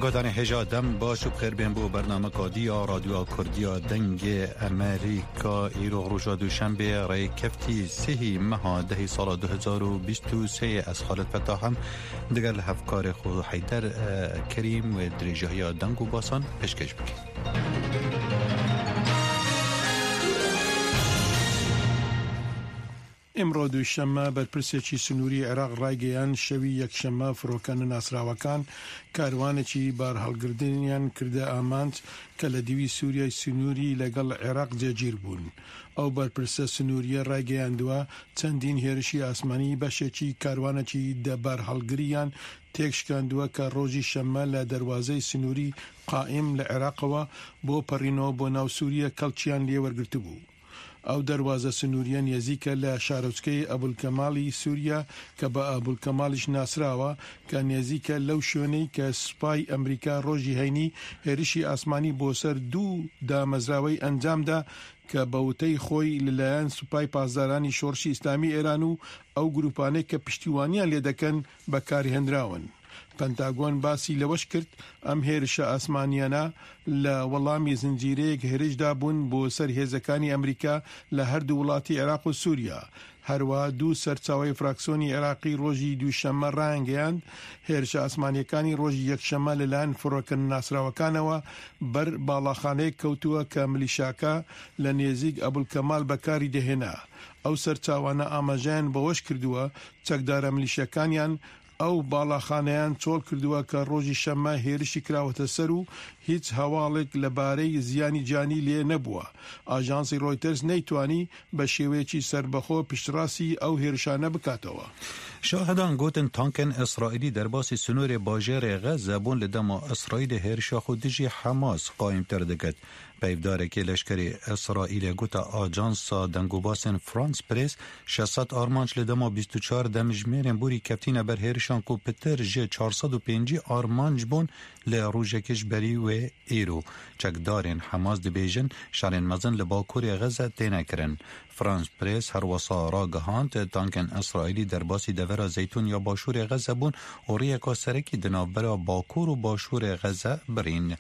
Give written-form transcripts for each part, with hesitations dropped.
گودان هجادم باش و بخیر بین بو برنامه کادیا رادیو کردیا دنگ امریکا ایرو روژا دوشنبه رای کفتی سهی مها ده سال 2023 از خالد فتاحم دیگر لحفکار خود حیدر کریم و دریجه دنگ و باسان پشکش بکن. امرو دوشنبه بەرپرسێکی سنووری عێراق ڕایگەیان شەوی یەکشەممە فڕۆکەنە ناسراوەکان کاروانێکی بار هەڵگرتنیان کردە ئامانج کە لە دیوی سووریای سنووری لەگەڵ عێراق جێگیر بوون. ئەو بەرپرسە سنووریە ڕایگەیاندووە چەندین هێرشی ئاسمانی بەشێکی کاروانێکی دەبار هەڵگریان تێکشکاندووە کە ڕۆژی شەممە لە دەواازەی سنووری قائم لە عێراقەوە بۆ پەڕینەوە بۆ ناو سووریە کەڵکیان لێوەرگرت بوو. ئەو دەواازە سنووریە نێزیکە لە شارۆچکەی ئەبولکەماڵی سووریا کە بە ئەبولکەماڵیش ناسراوە کە نێزیکە لەو شوێنەی کە سوپای ئەمریکا ڕۆژی هەینی هێرشی ئاسمانی بۆ سەر دوو دامەزراوەی ئەنجامدا کە بەوتەی خۆی لەلایەن سوپای پاسدارانی شۆڕشی ئیسلامی ئێران و ئەو گروپانەی کە پشتیوانیان لێ دەکەن بەکارهێنراون. پەنتاگۆن باسی لەوەش کرد ئەم هێرشە ئاسمانیانە لە وەڵامی زنجیرەیەک هێرشدا بوون بۆ سەر هێزەکانی ئەمریکا لە هەردوو وڵاتی عێراق و سووریا. هەروە دوو سەرچاوی فراکسیۆنی عێراقی ڕۆژی دووشەممە ڕایانگەیاند هێرشە ئاسمانیەکانی ڕۆژی یەکشەممە لەلایەن فڕۆکەن ناسراوەکانەوە بەر باڵاخانەیەک کەوتووە کە ملیشاکە لە نێزیک ئەبولکەمال بەکاری دەهێنا. ئەو سەرچاوانە ئاماژەیان بەوەش کردووە چەکدارە ملیشەکانیان ئەو باڵاخانەیان چۆڵ کردووە کە ڕۆژی شەممە هێرشی کراوەتە سەر و هیچ هەواڵێک لەبارەی زیانی جانی لێ نەبووە. ئاژانسی ڕۆیتەرز نەیتوانی بە شێوەیەکی سربەخۆ پشتڕاستی ئەو هێرشانە بکاتەوە. شاهدان گوتن تانکن اسرائیلی در باسی سنور باجر غزه بون لدما اسرائیل هرشا خودجی حماس قائم تردکت. پیفداره که لشکری اسرائیل گوتا آجانسا دنگوباسن فرانس پریس 600 آرمانچ لدما 24 دمجمیرن بوری کفتین بر هرشان کو پتر جه 405 آرمانچ بون لروجکش بری و ایرو. چکدارن حماس دبیجن شارن مزن لباکوری غزه تینه کرن. فرانس پریس هر وصا را گهاند تانکن اسرائیلی در باسی دورا زیتون یا باشور غزه بون و ریکا سرکی دنابرا باکور و باشور غزه برین.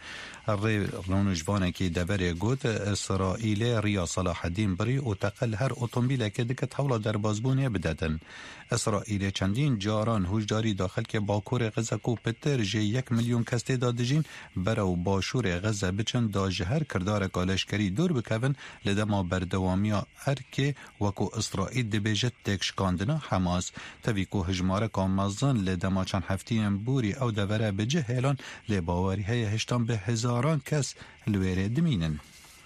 رونجوانه که دور گوت اسرائیل ریا صلاح الدین بری و تقل هر اتومبیل که دکت حولا در بازبونه بددن. اسرائیل چندین جاران هوشداری داخل که باکور غزه کو پتر جه 1 میلیون کس دادجین برا باشور غزه بچن داج هر کردار کالشکری دور بکون لدما بردوامیا که وکو اسرائیل دبیجت تکشکاندنا حماس تویکو هجماره کامازان لدما چند هفتی بوری او دوره بجه هیلان لباوری های هشتان به هزاران کس لویره دمینن.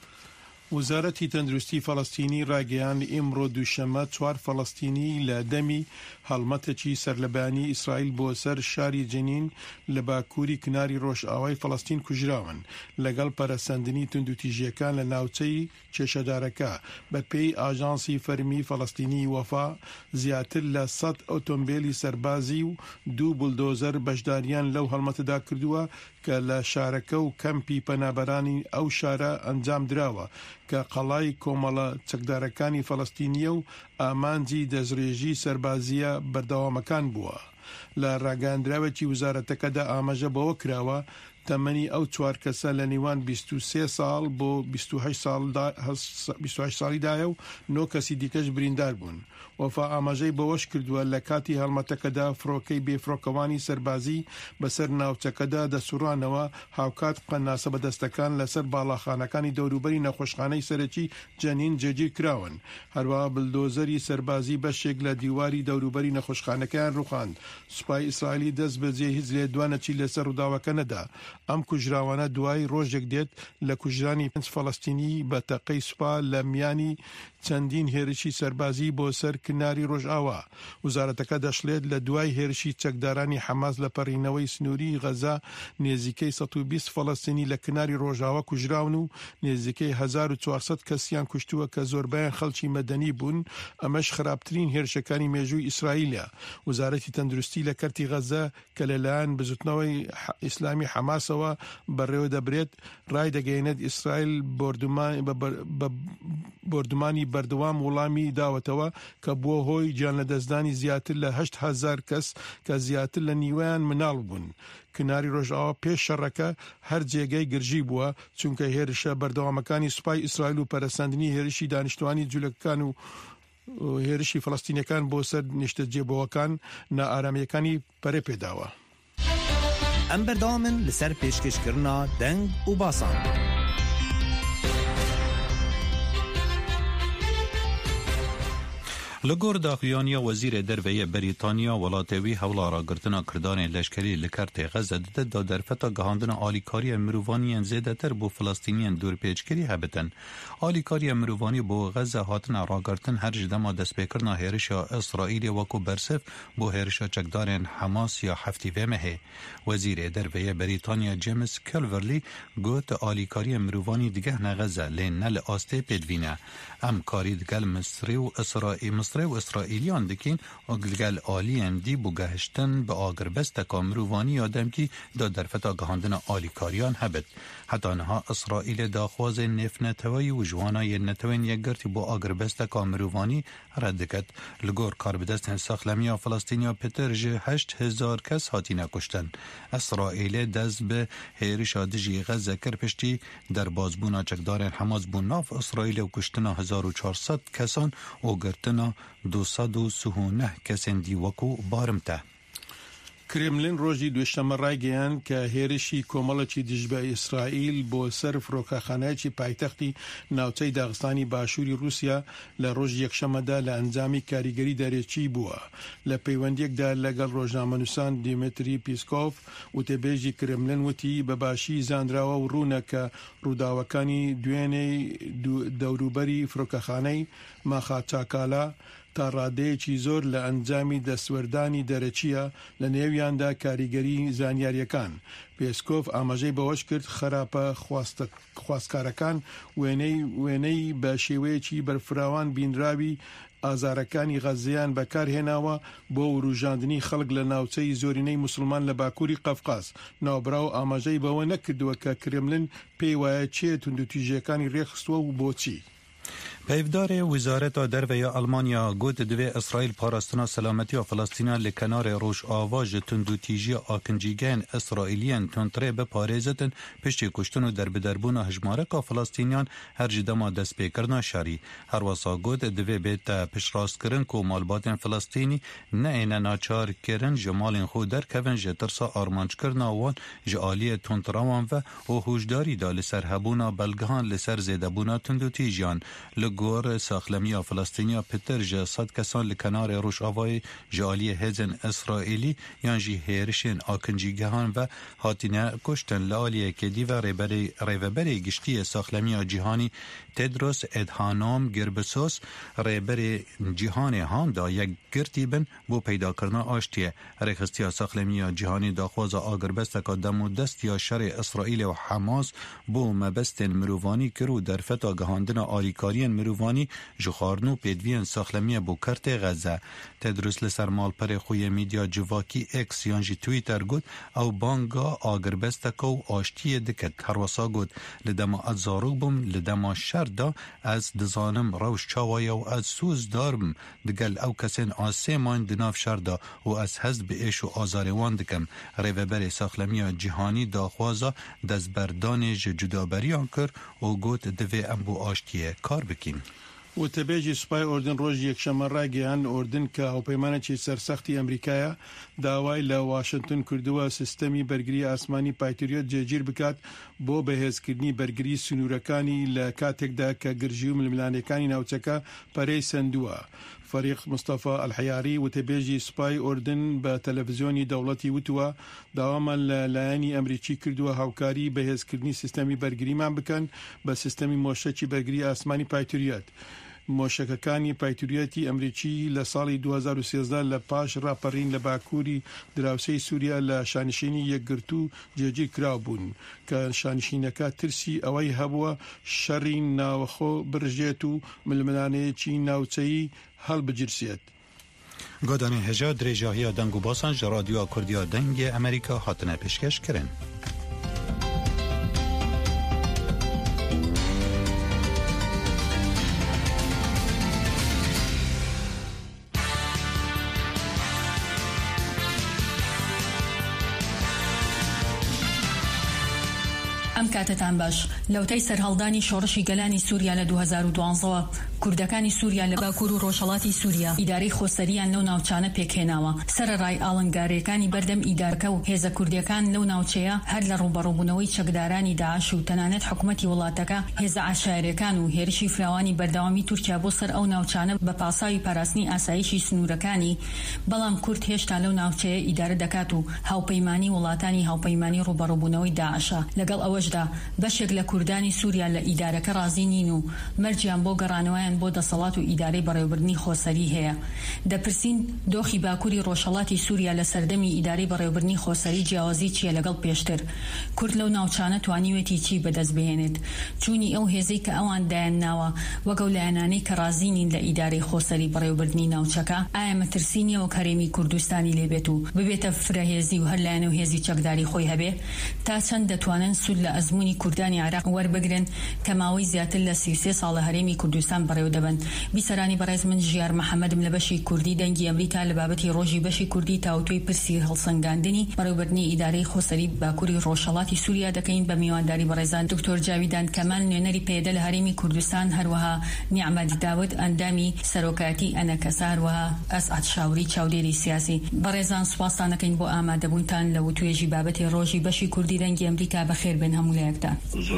وزارەتی تەندروستی فەڵەستینی ڕاگەیاند ئیمڕۆ دووشەممە 4 فەڵەستینی لە دەمی هەڵمەتێکی سەرلەبانی ئیسرائیل بۆ سەر شاری جنین لە باکووری کناری ڕۆژئاوای فەڵەستین کوژراون لەگەڵ پەرەسەندنی توندوتیژیەکان لە ناوچەی کێشەدارەکە. بەپێی ئاژانسی فەرمی فەڵەستینی وەفا زیاتر لە 100 ئۆتۆمبیلی سەربازی و 2 بولدۆزەر بەشداریان لەو هەڵمەتەدا کردووە کە لە شارەکە و کەمپی پەنابەرانی ئەو شارە ئەنجام دراوە کە قەڵای کۆمەڵە چەکدارەکانی فەڵەستینیە و ئامانجی دەستڕێژی سەربازیە بەردەوامەکان بووە. لە ڕاگەاندراوێکی وزارەتەکەدا ئاماژە بەوە کراوە تەمەنی ئەو 4 کەسە لە نێوان 23 ساڵ بۆ 28 ساڵیدایە و 9 کەسی دیکەش بریندار بوون. وەفا ئاماژەی بەوەش کردووە لە کاتی هەڵمەتەکەدا فڕۆکەی بێفرۆکەوانی سەربازی بەسەر ناوچەکەدا دەسوڕانەوە هاوکات قەناسە بەدەستەکان لەسەر باڵاخانەکانی دەوروبەری نەخۆشخانەی سەرەکی جەنین جێگیر کراون. هەروەها بلدۆزەری سەربازی بەشێک لە دیواری دەوروبەری نەخۆشخانەکەیان ڕوخاند. سوپای ئیسرائیلی دەست بەجێ هیچ لێدوانەکی لەسەر ڕووداوەکە نەدا. ئەم کوژراوانە دوای ڕۆژێک دێت لە کوژرانی 5 فەڵەستینی بە تەقەی سوپا لە میانی چەندین هێرشی سەربازی بۆ سەر کناری ڕۆژئاوا. وزارەتەکە دەشڵێت لە دوای هێرشی چەکدارانی حەماس لە پەڕینەوەی سنووری غەزە نێزیکەی 120 فەڵەستینی لە کناری ڕۆژئاوا کوژراون و نێزیکەی 1400 کەسیان کوشتووە کە زۆربەیان خەڵکی مەدەنی بوون. ئەمەش خراپترین هێرشەکانی مێژووی ئیسرائیلە. وزارەتی تەندروستی لە کەرتی غەزە کە لەلایەن بزوتنەوەی ئیسلامی حەماسەوە بەڕێوە دەبرێت ڕای دەگەیەنێت ئیسرائیل بردمانی بەردەوام وەڵامی داوەتەوە کە بووە هۆی گیان لەدەستدانی زیاتر لە 8,000 کەس کە زیاتر لە نیوەیان مناڵ بوون. کناری ڕۆژئاوا پێش شەڕەکە هەر جێگەی گرژی بووە چونکە هێرشە بەردەوامەکانی سوپای ئیسرائیل و پەرەسەندنی هێرشی دانیشتوانی جوولەکان و هێرشی فەڵەستینیەکان بۆ سەر نیشتەجێبەوەکان نائارامیەکانی پەرێ پێداوە. ئەم بەردەوامن لەسەر پێشکەشکردنا دەنگ و باسان. لگور داخویانیا وزیر درویه بریتانیا ولاتوی حولا را گرتنا کردان لشکری لکرت غزه ده دا درفتا گهاندن آلیکاری مروانی زیده تر بو فلسطینیان دور پیچکری هبتن. آلیکاری مروانی بو غزه هاتن را گرتن هر جدما دست بکرنا هیرشا اسرائیل وکو برسف بو هیرشا چکدارن حماس یا هفتی ومه. وزیر درویه بریتانیا جیمز کلورلی گوت آلیکاری مروانی دیگه نغزه لین نل آسته پیدوینه. ام کاری دگل مصری و اسرائیلیان دکین اگلگل آلیم دی بگهشتن به آگربست کامروانی آدم کی دا درفتا گهاندن آلیکاریان هبت. حتی نها اسرائیل داخواز نفنتوی و جوانای نتوین یک گرتی با آگربست کامروانی ردکت. لگور کاربدست ساخلمی فلسطینیا پتر جه 8,000 کس هاتی نکشتن. اسرائیل دست به هیرش آدجی غزه کرپشتی در بازبونا چکدارن حماس بون ناف اسرائیل و کشتنا 1400 کسان و گرتنا 239 کسان دیوکو بارمته. کرملین ڕۆژی دوێشەمە ڕایگەیان کە هێرشی کۆمەڵێکی دژبە ئیسرائیل بۆ سەر فرۆکەخانەیەکی پایتەختی ناوچەی داغستانی باشووری رووسیا لە ڕۆژی یەکشەمەدا لە ئەنجامی کاریگەری دەرێکی بووە. لە پەیوەندیەکدا لەگەڵ ڕۆژنامەنووسان دیمتری پیسکۆف وتێبێژی کرملین وتی بەباشی زانراوە و ڕوونە کە ڕووداوەکانی دوێنەی دەوروبەری فرۆکەخانەی ماخاچاکالا تا ڕادەیەکی زۆر لە ئەنجامی دەسوەردانی دەرەچیە لە نێویاندا کاریگەری زانیاریەکان. پێسکۆف ئاماژەی بەوەش کرد خراپە خواستکارەکان وێنەی بە شێوەیەکی بەرفراوان بینراوی ئازارەکانی غەزەیان بەکارهێناوە بۆ وروژاندنی خەڵک لە ناوچەی زۆرینەی موسڵمان لە باکووری قەفقاز. ناوبراو ئاماژەی بەوە نەکردووە کە کرملین پێی وایە چێ توندوتیژەکانی ڕێخستووە و بۆچی. پیفدار وزارت درویه آلمانیا گوت دوی اسرائیل پاراستنا سلامتی و فلسطینا لکنار روش آواج تندوتیجی آکنجیگین اسرائیلیان تندره به پارێزتن پشتی کشتن و دربون هجماره که فلسطینیان هر جدما دست پیکرنا شری. هر واسا گوت دوی بیت پشراست کرن که مالباتن فلسطینی نه این ناچار کرن جمالین خود در کون جترسا آرمانچ کرنا وان جعالی تندروان و هوشداری دا لسر هبونا بلگهان لسر زیدبونا تندوتیجیان. لگور ساخلمی فلسطینیا پتر جه 100 کسان لکنار روش آوای جالی هزن اسرائیلی یان جی هیرشن آکنجیگهان و هاتینه کشتن لالیه کدی و ریوبری گشتی ساخلمی جهانی تدروس ادهانام گربسوس ریبری جهان هاندا یک گرتی بن بو پیدا کرنا آشتیه. رخصتی ساخلمی جهانی داخواز آگربست که دمو دست یا شر اسرائیل و حماس بو مبست مروانی کرو در فتا گهاندن آلیکاری مروانی جخارنو پیدوین ساخلمی بو کرت غزه. تدروس لسر مال پر خوی میدیا جواکی اکس یانجی تویتر گود او بانگا آگربستکو آشتی دکت هروسا گود لدما ادزاروگ بوم لدما شردا از دزانم روش چاوایا و از سوز دارم دگل او کسین آسیمان دناف شردا و از هزد به ایش و آزاروان دکم. ریوبر ساخلمی جهانی داخوازا دزبردان جدابریان کر و گود دوی ام بو آشتیه کار بکیم. وتەبێژی سوپای ئۆردن ڕۆژی یەکشەمە ڕاگەیان ئۆردن کە هاوپەیمانێکی سەرسەختی ئەمریکایە داوای لە واشنگتن کردووە سیستەمی بەرگری ئاسمانی پایتەریۆت جێگیر بکات بۆ بەهێزکردنی بەرگری سنوورەکانی لە کاتێکدا کە گرژی و ململانەکانی ناوچەکە پەرەی سندووە. فەریق مستەفا ئەلحەیاری وتەبێژی سوپای ئۆردن بە تەلەڤیزیۆنی دەوڵەتی وتووە داوامان لە لایەنی ئەمریکی کردووە هاوکاری بەهێزکردنی سیستەمی بەرگریمان بکەن بە سیستەمی مۆشەکی بەرگری ئاسمانی پایتەریۆت. مۆشەکەکانی پایتوریەتی ئەمریکی لە ساڵی 2013 لە پاش ڕاپەڕین لە باکووری دراوسەی سووریا لە شانشینی یەکگرتو جێگیر کراو بوون کە شانشینەکە ترسی ئەوەی هەبووە شەڕی ناوەخۆ برژێت و ململانەیەکی ناوچەیی هەڵبجرسێت. گۆدانی هێژا درێژاهیە دەنگ و باسان ژە رادیۆ کوردیا دەنگی ئەمریکا هاتنە پێشکەش کرن. ئەم کاتتان باش لەوتەی سەرهەڵدانی شۆڕشی گەلانی سووریا لە 2012 کوردەکانی سووریا لە باکوور و ڕۆژهەڵاتی سووریا ئیدارەی خۆسەریان لەو ناوچانە پێکهێناوە. سەرەڕای ئاڵنگارەکانی بەردەم ئیدارەکە و هێزە کوردیەکان لەو ناوچەیە هەر لە ڕوبەڕووبوونەوەی چەکدارانی داعش و تەنانەت حکوومەتی وڵاتەکە هێزە عەشایرەکان و هێرشی فراوانی بەردەوامی تورکیا بۆ سەر ئەو ناوچانە بە پاساوی پاراستنی ئاسایشی سنوورەکانی، بەڵام کورد هێشتا لەو ناوچەیە ئیدارە دەکات و هاوپەیمانی وڵاتانی هاوپەیمانی ڕوبەڕووبوونەوەی داعشە. لەگەڵ ئەوەشدا بەشێک لە کوردانی سووریا لە ئیدارەکە ڕازی نین و مەرجیان بۆ گەڕانەوەیان بۆ دەسەڵات و ئیدارەی بەڕێوەبردنی خۆسەری هەیە. دەپرسین دۆخی باکووری ڕۆژهەڵاتی سووریا لە سەردەمی ئیدارەی بەڕێوەبردنی خۆسەری جیاوازی چیە لەگەڵ پێشتر؟ کورد لەو ناوچانە توانیوێتی چی بەدەست بهێنێت؟ چوونی ئەو هێزەی کە ئەوان دایانناوە وەگەڵ لایەنانەی کە ڕازی نین لە ئیدارەی خۆسەری بەڕێوەبردنی ناوچەکە، ئایا مەترسینیەوە کەرێمی کوردستانی لێبێت و ببێتە فرەهێزی و هەر لایەنە و هێزی چەکداری خۆی هەبێ؟ تا چەند دەتوانن سود لە ئەزموونی کوردانی عێراق وەربگرن کە ماوەی زیاتر لە 33 ساڵە هەرێمی کوردستان بەڕێوە دەبن؟ بیسەرانی بەڕێز من ژیار محەممەدم لە بەشی کوردی دەنگی ئەمریکا لە بابەتی ڕۆژی بەشی کوردی تاوتوی پرسی هەڵسەنگاندنی بەڕێوەبردنی ئیدارەی خۆسەری باکووری ڕۆژهەڵاتی سووریا دەکەین بە میوانداری بەڕێزان دکتۆر جاویدان کەمال نوێنەری پێدە لە هەرێمی کوردستان، هەروەها نیعمەت داود ئەندامی سەرۆکاتی ئەنەکەسا، هەروەها ئەسعەد شاوری چاودێری سیاسی. بەڕێزان سوپاسان دەکەین بۆ ئامادەبوونتان لە وتوێژی بابەتی ڕۆژی بەشی کوردی دەنگی ئەمریکا. بەخێر بن هەموو لایەکتان.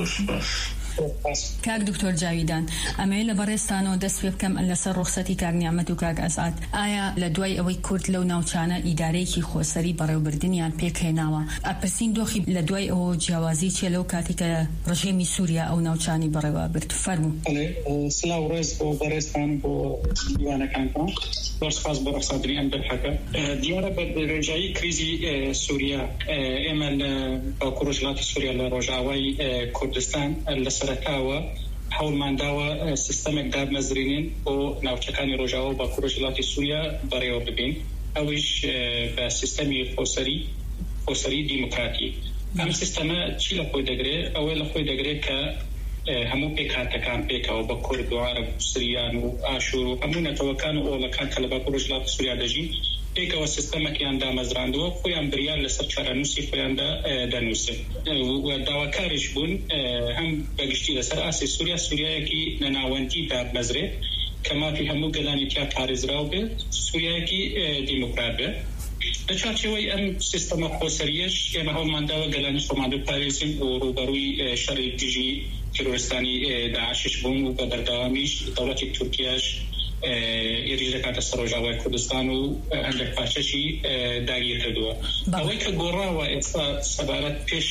کاک دکتۆر جاویدان، ئەمەیە لە بەڕێستانەوە دەست پێ بکەم لەسەر ڕوخسەتی کاک نیعمەت و کاک ئەسعەد. ئایا لە دوای ئەوەی کورد لەو ناوچانە ئیدارەیەکی خۆسەری بەڕێوەبردنیان پێکهێناوە، ئەپرسین دۆخی لە دوای ئەوە جیاوازی چیە لەو کاتی کە ڕژێمی سووریا ئەو ناوچانی بەڕێوە برد؟ فەرموو. سلااو ڕێز بۆ بەڕێستان بۆ دیوانەکانتان، سپاس بۆ ڕەخساندنی ئەم دەرفەتە. دیارە بە ڕێژایی کریزی سووریا ئێمە لە باکوور ڕۆژهەڵاتی سووریا لە ڕۆژاوای کوردستان لە سەرەتاوە هەوڵمانداوە سیستەمێک دادمەزرێنین بۆ ناوچەکانی ڕۆژاوا و باکوور ڕۆژهەڵاتی سووریا بەڕێوە ببین، ئەویش بە سیستەمی خۆسەری دیموکراتی. ئەم سیستەمە چی لە خۆی دەگرێت؟ ئەوەی لە خۆی دەگرێت کە هەموو پێکهاتەکان پێکەوە بە کورد و عەرەب و سریان و ئاشور و هەموو نەتەوەکان و ئۆڵەکان کە لە باکوور ڕۆژهەڵاتی سووریا دەژین پێکەوە سیستەمێکیان دامەزراندووە، خۆیان بریان لەسەر چارەنووسی خۆیاندا دەنووسن و داواکاریش بوون هەم بەگشتی لەسەر ئاسی سووریایەکی نەناوەندی دامەزرێت کە مافی هەموو گەلانی تیا پارێزراو بێت، سووریایەکی دیموکرات بێت. لە چارچێوەی ئەم سیستەمە خۆسەریەش ئێمە هەوڵمانداوە گەلانی خۆمان بپارێزین و ڕوبەڕووی شەڕی دژی تیرۆریستانی داعشش بوون و بە بەردەوامیش دەوڵەتی تورکیاش ئێریش دەکاتە سەر ڕۆژاوای کوردستان و هەندێک پارچەشی داگیر کردووە. ئەوەی کە گۆڕاوە ئێستا سەبارەت پێش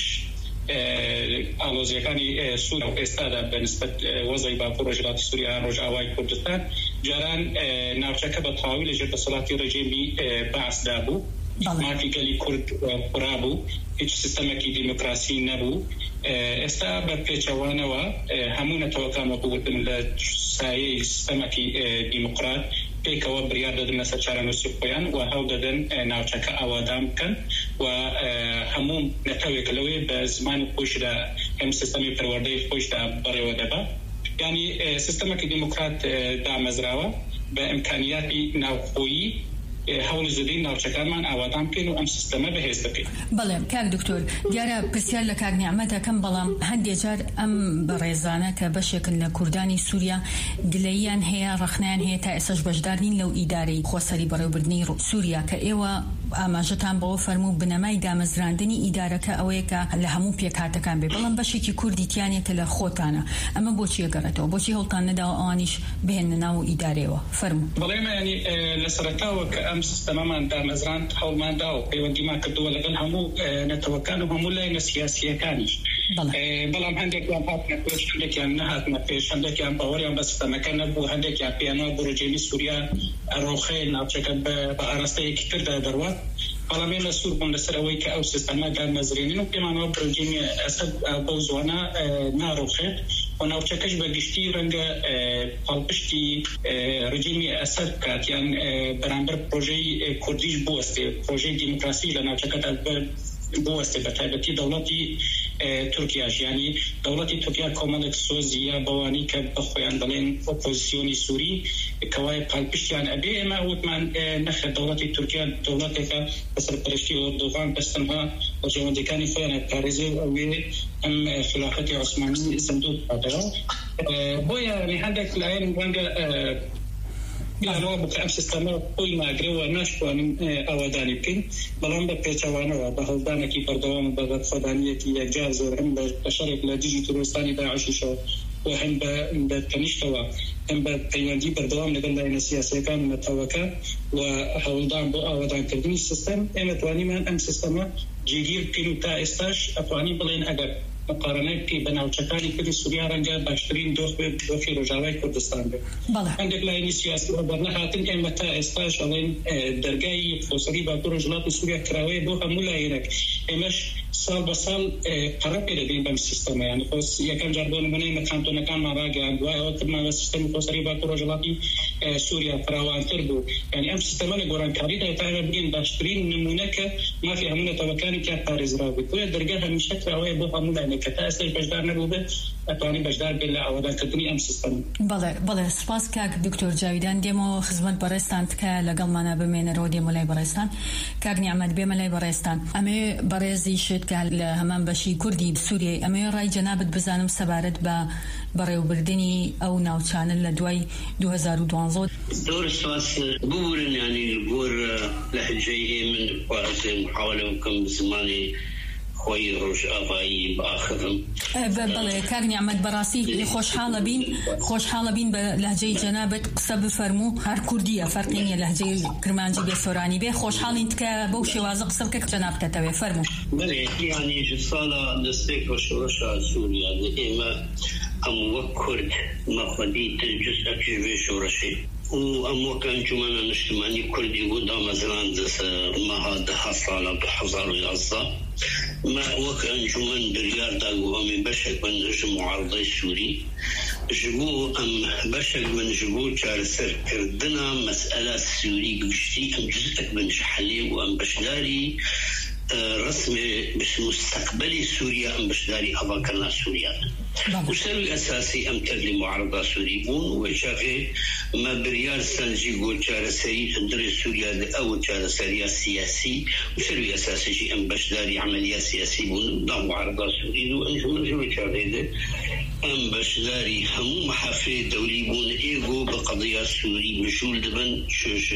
ئالۆزیەکانی سووریا و ئێستادا بەنسبەت وەزعی باکوور ڕۆژهەڵاتی سووریا ڕۆژاوای کوردستان، جاران ناوچەکە بە تەواوی لەژێر دەسەڵاتی ڕێژیمی بەعسدا بوو، مافی گەلی کورد قوڕا بوو، هیچ سیستەمێکی دیموکراسی نەبوو. ئێستا بە پێچەوانەوە هەموو نەتەوەکان وەکووتم لە سایەی سیستەمێکی دیموکرات پێکەوە بریار دەدەن لەسەر چارەنووسی خۆیان و هەوڵ دەدەن ناوچەکە ئاوادان بکەن و هەموو نەتەوێک لەوێ بە زمانی خۆشدا هەم سیستەمی پەروەردەی خۆشدا بەڕێوە دەبات. یعنی سیستەمێکی دیموکرات دامەزراوە بە ئیمکانیاتی ناوخۆیی هەوڵ زدەی ناوچەکانمان ئاوادان بکەین و ئەم سیستەمە بەهێز بکەین. بەڵێ کاک دکتۆر، دیارە پرسیار لە کاک نیعمەت دەکەم، بەڵام هەندێک جار ئەم بەڕێزانە کە بەشێکن لە کوردانی سووریا گلەییان هەیە، ڕەخنیان هەیە تا ئێساش بەشدار نین لەو ئیدارەی خۆسەری بەڕێوەبردنی سووریا کە ئێوە ئاماژەتان بەوە فەرموو بنەمای دامەزراندنی ئیدارەکە ئەوەیە کە لە هەموو پێکهاتەکان بێ، بەڵام بەشێکی کوردی تیانێتە لە خۆتانە. ئەمە بۆچی گەڕێتەوە؟ بۆچی هەوڵتان نەداوە ئەوانیش بهێنە ناو ئیدارەوە؟ فەرموو. بەڵێ ینی لە سەرەتاوە کە ئەم سیستەمەمان دامەزراند هەوڵمانداوە پەیوەندیمان کردووە لەگەڵ هەموو نەتەوەکان و هەموو لایەنە سیاسیەکانیش، بەڵام هەندێکیان هاتنە پێش، هەندێکیان نەهاتنە پێش، هەندێکیان باوەڕیان بە سیستەمەکە نەبوو، هەندێکیان پێیانەوە بۆ ڕێژەمی سووریا ڕۆخەیە ناوچەکە بە ئاراستەیەکی تردا دەڕوات. بەڵام ئێمە سوور بوون لەسەرەوەی کە ئەو سیستەمە دامەزرێنین و پێمانەوە ڕێژیمی ئەسەد بەو زوانە ناڕۆخێت و ناوچەکەش بە گشتی ڕەنگە پاڵپشتی ڕێژیمی ئەسەد بکات، یان بەرامبەر پرۆژەی کوردیش بوەستێ، پرۆژەی دیموکراسی لە ناوچەکەدا بوەستێ، بە تایبەتی دەوڵەتی تركيا يعني دولة تركيا كوماندة سوزيا بواني كبخوان دلين أوبوزيسيوني سوري كواي بالبشتيان أبي ما وثمان نخل دولة تركيا دولتك بسر برشتي أردوغان بستنها وجوان ديكاني فينا باريزي وأوي أم خلافة عثماني زمدود هذا بويا يعني عندك العين وانجا يعني بقى أمس استمر كل ما أجروا ناشوا أوداني بين بلام ببيتوانا وبهالدانا كي بردوام بغت فدانية كي جاز هم بشرك لديجي تروستاني داعش شو وهم بتنشتوا هم بتياندي بردوام لقلنا إن السياسة كان متوقع وهالدان بأودان كردني السيستم تواني من أمس استمر جدير بينو تا استاش أتواني بلين أجر مقارنة في بناوچکانی که سوریه رنجا باشترین دوخی رجاوی کردستان به. عندك لاینی سیاسی و برنامه‌هاتن که متا استاش علین درگاهی فوسری با رجلات سوریه کراوی بو همولایرک. امش سال بسال قرار بيدين بام سيستم يعني خص يكن جربون منين كانتون كان ما راجع دواء وقت ما سيستم فوسري با رجلاتي سوريا كراوان تربو يعني ام سيستم اللي قران كاريدا يتعرف بين باشترين نمونك ما في همونه توكاني كباريز راوي كل درجه مش كراوي بو همونه كتاس بجدار نبوده اتواني بجدار بالله عودا كدني ام سيستم بله سپاس کاک دکتور جاویدان دمو خدمت برستان که لقل مانا بمين رودي ملاي برستان کاک نعمت بملاي برستان امي برزي شد که همان بشي كردي بسوريا امي راي جنابت بزانم سبارت با بريو بردني او ناوچانل لدوي 2012 دور سواس بورن يعني البور لهجيه من قواسم محاولة وكم زماني خوي روش آفایی بآخرم بله کاغنی عمد براسی خوش حالا بین به لهجه جنابت قصب فرمو هر کردیه فرقینی لهجه کرمانجی به سورانی به خوش حالین که بوشی وازق قصب که جنابت تتوی فرمو بله يعني جسالة دستيك وشورشا سوريا إما أم وكرد مخديت جزء كجبه شورشي وأمو كان جمانا نشتماني كردي ودا مثلا دس ما هذا حصل بحضار العصا ما وكان جمان بريار داغو أمي بشك من معارضة سوري جبو أم بشك من جبو جارسر كردنا مسألة سوري بشتي أم جزء من شحلي وأم بشداري رسمي بس مستقبلي سوريا أم بشداري أباكرنا سوريا وسلوي أساسي أم تدلي معارضة سوريبون وشافي ما بريار سنجي قول جارسري تدري سوريا أو جارسري سياسي وسلوي أساسي شيء أم بشداري عملية سياسي بون دا معارضة سوري وأنجم نجوي شافي أم بشداري همو محافظ دولي بون إيغو بقضية سوري مجول دبن شوش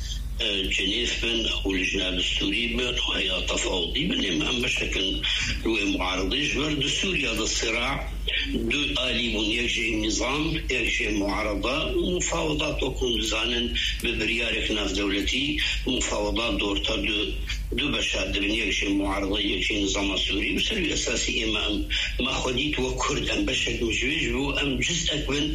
جنيف بن أو الجناب السوري بن وهي تفاوضي بن أم بشكل روي معارضي جبر سوريا هذا الصراع دو آلي بن يجي نظام يجي معارضة ومفاوضات وكون زانا ببريارك ناف دولتي مفاوضات دورتا دو بشاد بن يجي معارضة يجي نظام سوري وسلوي أساسي إمام ما خديت وكرد أم بشكل مجوج أم جزء من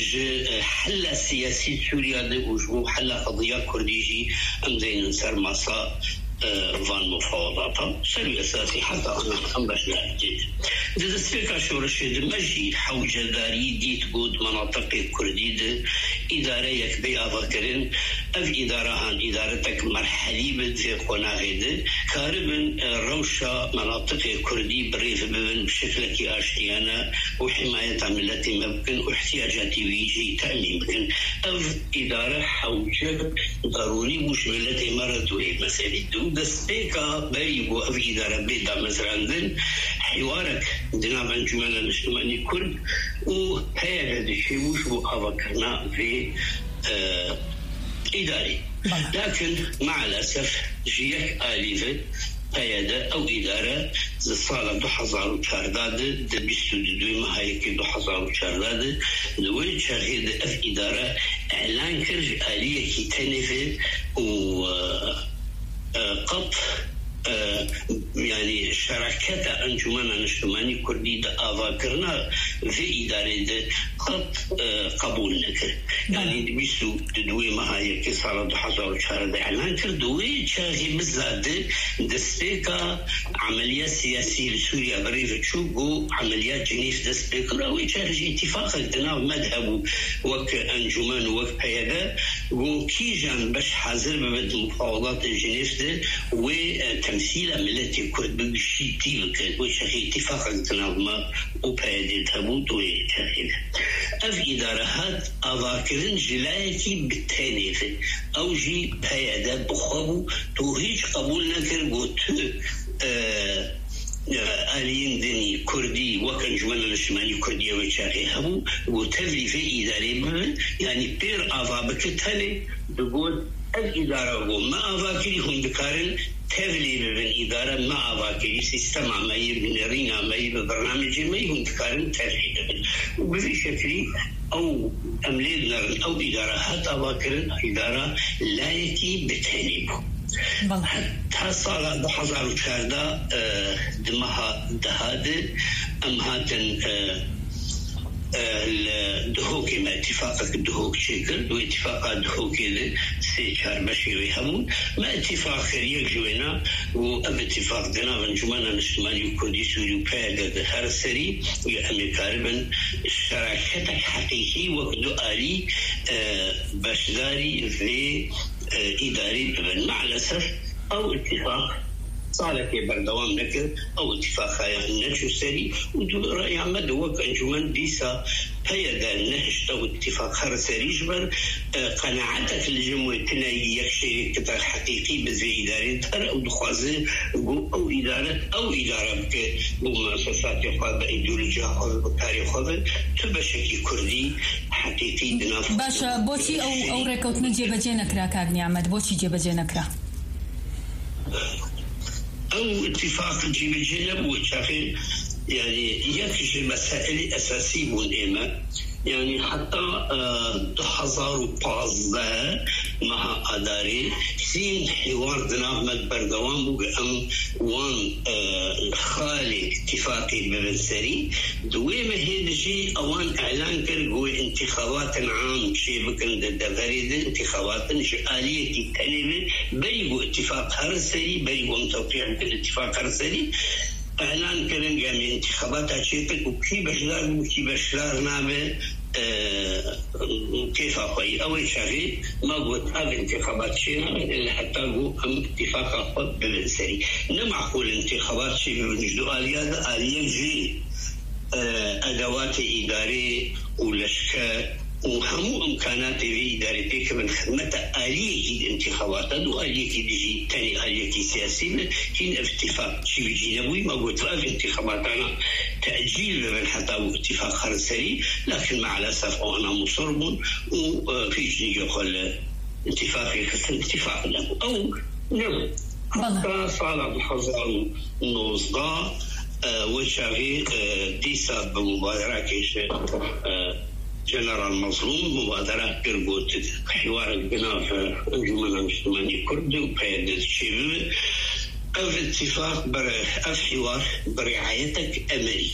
حل سياسي سوريا وجبو حل قضية كرديجي أم زين نسر ماسا فان مفاوضاتها سلوي أساسي حتى أنا أم بشنا جديد إذا سفيكا شورشي دمجي حوجة داري ديت بود مناطق كرديد إدارة يكبي أفكرين أف إدارة إدارتك مرحلي بدي قناعد كاربن روشة مناطق كردي بريف ببن بشكل كي أشتيانا وحماية ملتي ممكن واحتياجاتي ويجي تأمين ممكن أف إدارة حوجة ضروري مش ملتي مرضوه مسألة دستيكا بريبو أف إدارة بيدا مثلا حوارك جناب أنجمن الاجتماعي كرد وهي هذا الشيء مش أفكرنا في إداري لكن مع الأسف جيك آليفة قيادة أو إدارة صالة 2014 دبستو دوی مهایکی 2014 دوی شاهد أف إدارة إعلان كرج آلية كي تنفي و قط يعني شراكة أنجمن الاجتماعي كردي دا آفاكرنا في إدارة قط قبول نكر يعني بيسو دوي مهاية كسالة 2014 إعلان كر دوي شاهي مزاد دستيكا عملية سياسية لسوريا بريف تشوقو عمليات جنيف دستيكا دوي شاهي اتفاق دنا مذهب وك أنجمن وك هيدا وكيجان باش حاضر ببد مفاوضات جنيف ده وتمثيل ملتي كرد بشي تيلك وشخي اتفاق تنظم وبايدي تبوت ويتخذ اف ادارات اذاكرن جلايتي بالتانيف او جي بايدا بخبو تو هيج قبول نكر قوت آليين دني كردي وكان جمال الشمالي كردية وشاقي هبو وتفلي في إدارة بمن يعني بير آفا بكتالي بقول الإدارة وما آفاكري هم بكارن تفلي بمن إدارة ما آفاكري سيستم عمائي بنرين عمائي ببرنامج عمائي هم بكارن تفلي بمن وبذي شكري أو أمليد نرن أو إدارة حتى آفاكرن إدارة لا يكي بتهنيبه حتى صار 2014 دمها دهاد أم هاتن الدهوكي ما اتفاقك الدهوك شكل واتفاق الدهوكي سيشار بشيري همون ما اتفاق خريق جوينا واب اتفاق دنا ونجمانا نشتمالي وكردي سوري وبايدة هر سري ويأمريكا ربن شراكتك حقيقي وكدو آلي باشداري في إداري ببن مع الأسف أو اتفاق صالح بردوام نكر أو اتفاق نجو سري ودو رأي عمد وك أنجمان ديسا هيدا نهشت أو اتفاق هر سري جبر قناعتك الجمهورية تناي يكشي كتر حقيقي بزي إداري تر أو دخوازي أو إدارة بك بمؤسسات يخواب إيديولوجيا خواب تاريخ خواب تبشكي كردي حقيقي دناف باشا بوشي أو ريكوت نجي بجي نكرا كاغني عمد بوشي جي بجي نكرا أو اتفاق جيب الجنب وشاخي يعني يكشف مسائل أساسية مهمة يعني حتى 2015 مع أداري سين حوار دناغمت بردوام بقام وان خالي اتفاقي ببنسري دويمة هيدجي اوان اعلان كرقوا انتخابات عام شيء بكن دفريد انتخابات آلية تنبي بريقوا اتفاق هرسري بريقوا متوقيع بالاتفاق هرسري اعلان كرن جامي انتخابات عشيتك وكي بشلار نابه كيف أخوي أول شيء ما قلت هذه انتخابات شيء إلا حتى قو أم اتفاق أخذ بالسري نمعقول انتخابات شيء بنجدو آلية جي أدوات إدارية ولشكات وهم إمكانات في إدارتك من خدمة آلية الانتخابات وآلية ديجي تاني آلية سياسية كين اتفاق شيء بيجي نبوي ما قلت في انتخابات أنا تأجيل من حتى اتفاق خرسري لكن مع الأسف أنا مصرب وفيش يقول اتفاق له أو نعم حتى صار بحضر نوزضاء وشاغي ديسا بمبادرة كيش جنرال مظلوم مبادرة بيرغوت حوار البناء في أنجمن المجتمعي الكردي وقيادة الشباب أو اتفاق أو حوار برعايتك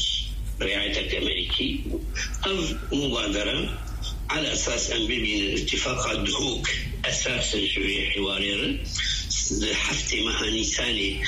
أمريكي أو مبادرة على أساس أن بين اتفاق الدهوك أساسا شوية حوارير حفتي مهاني ثاني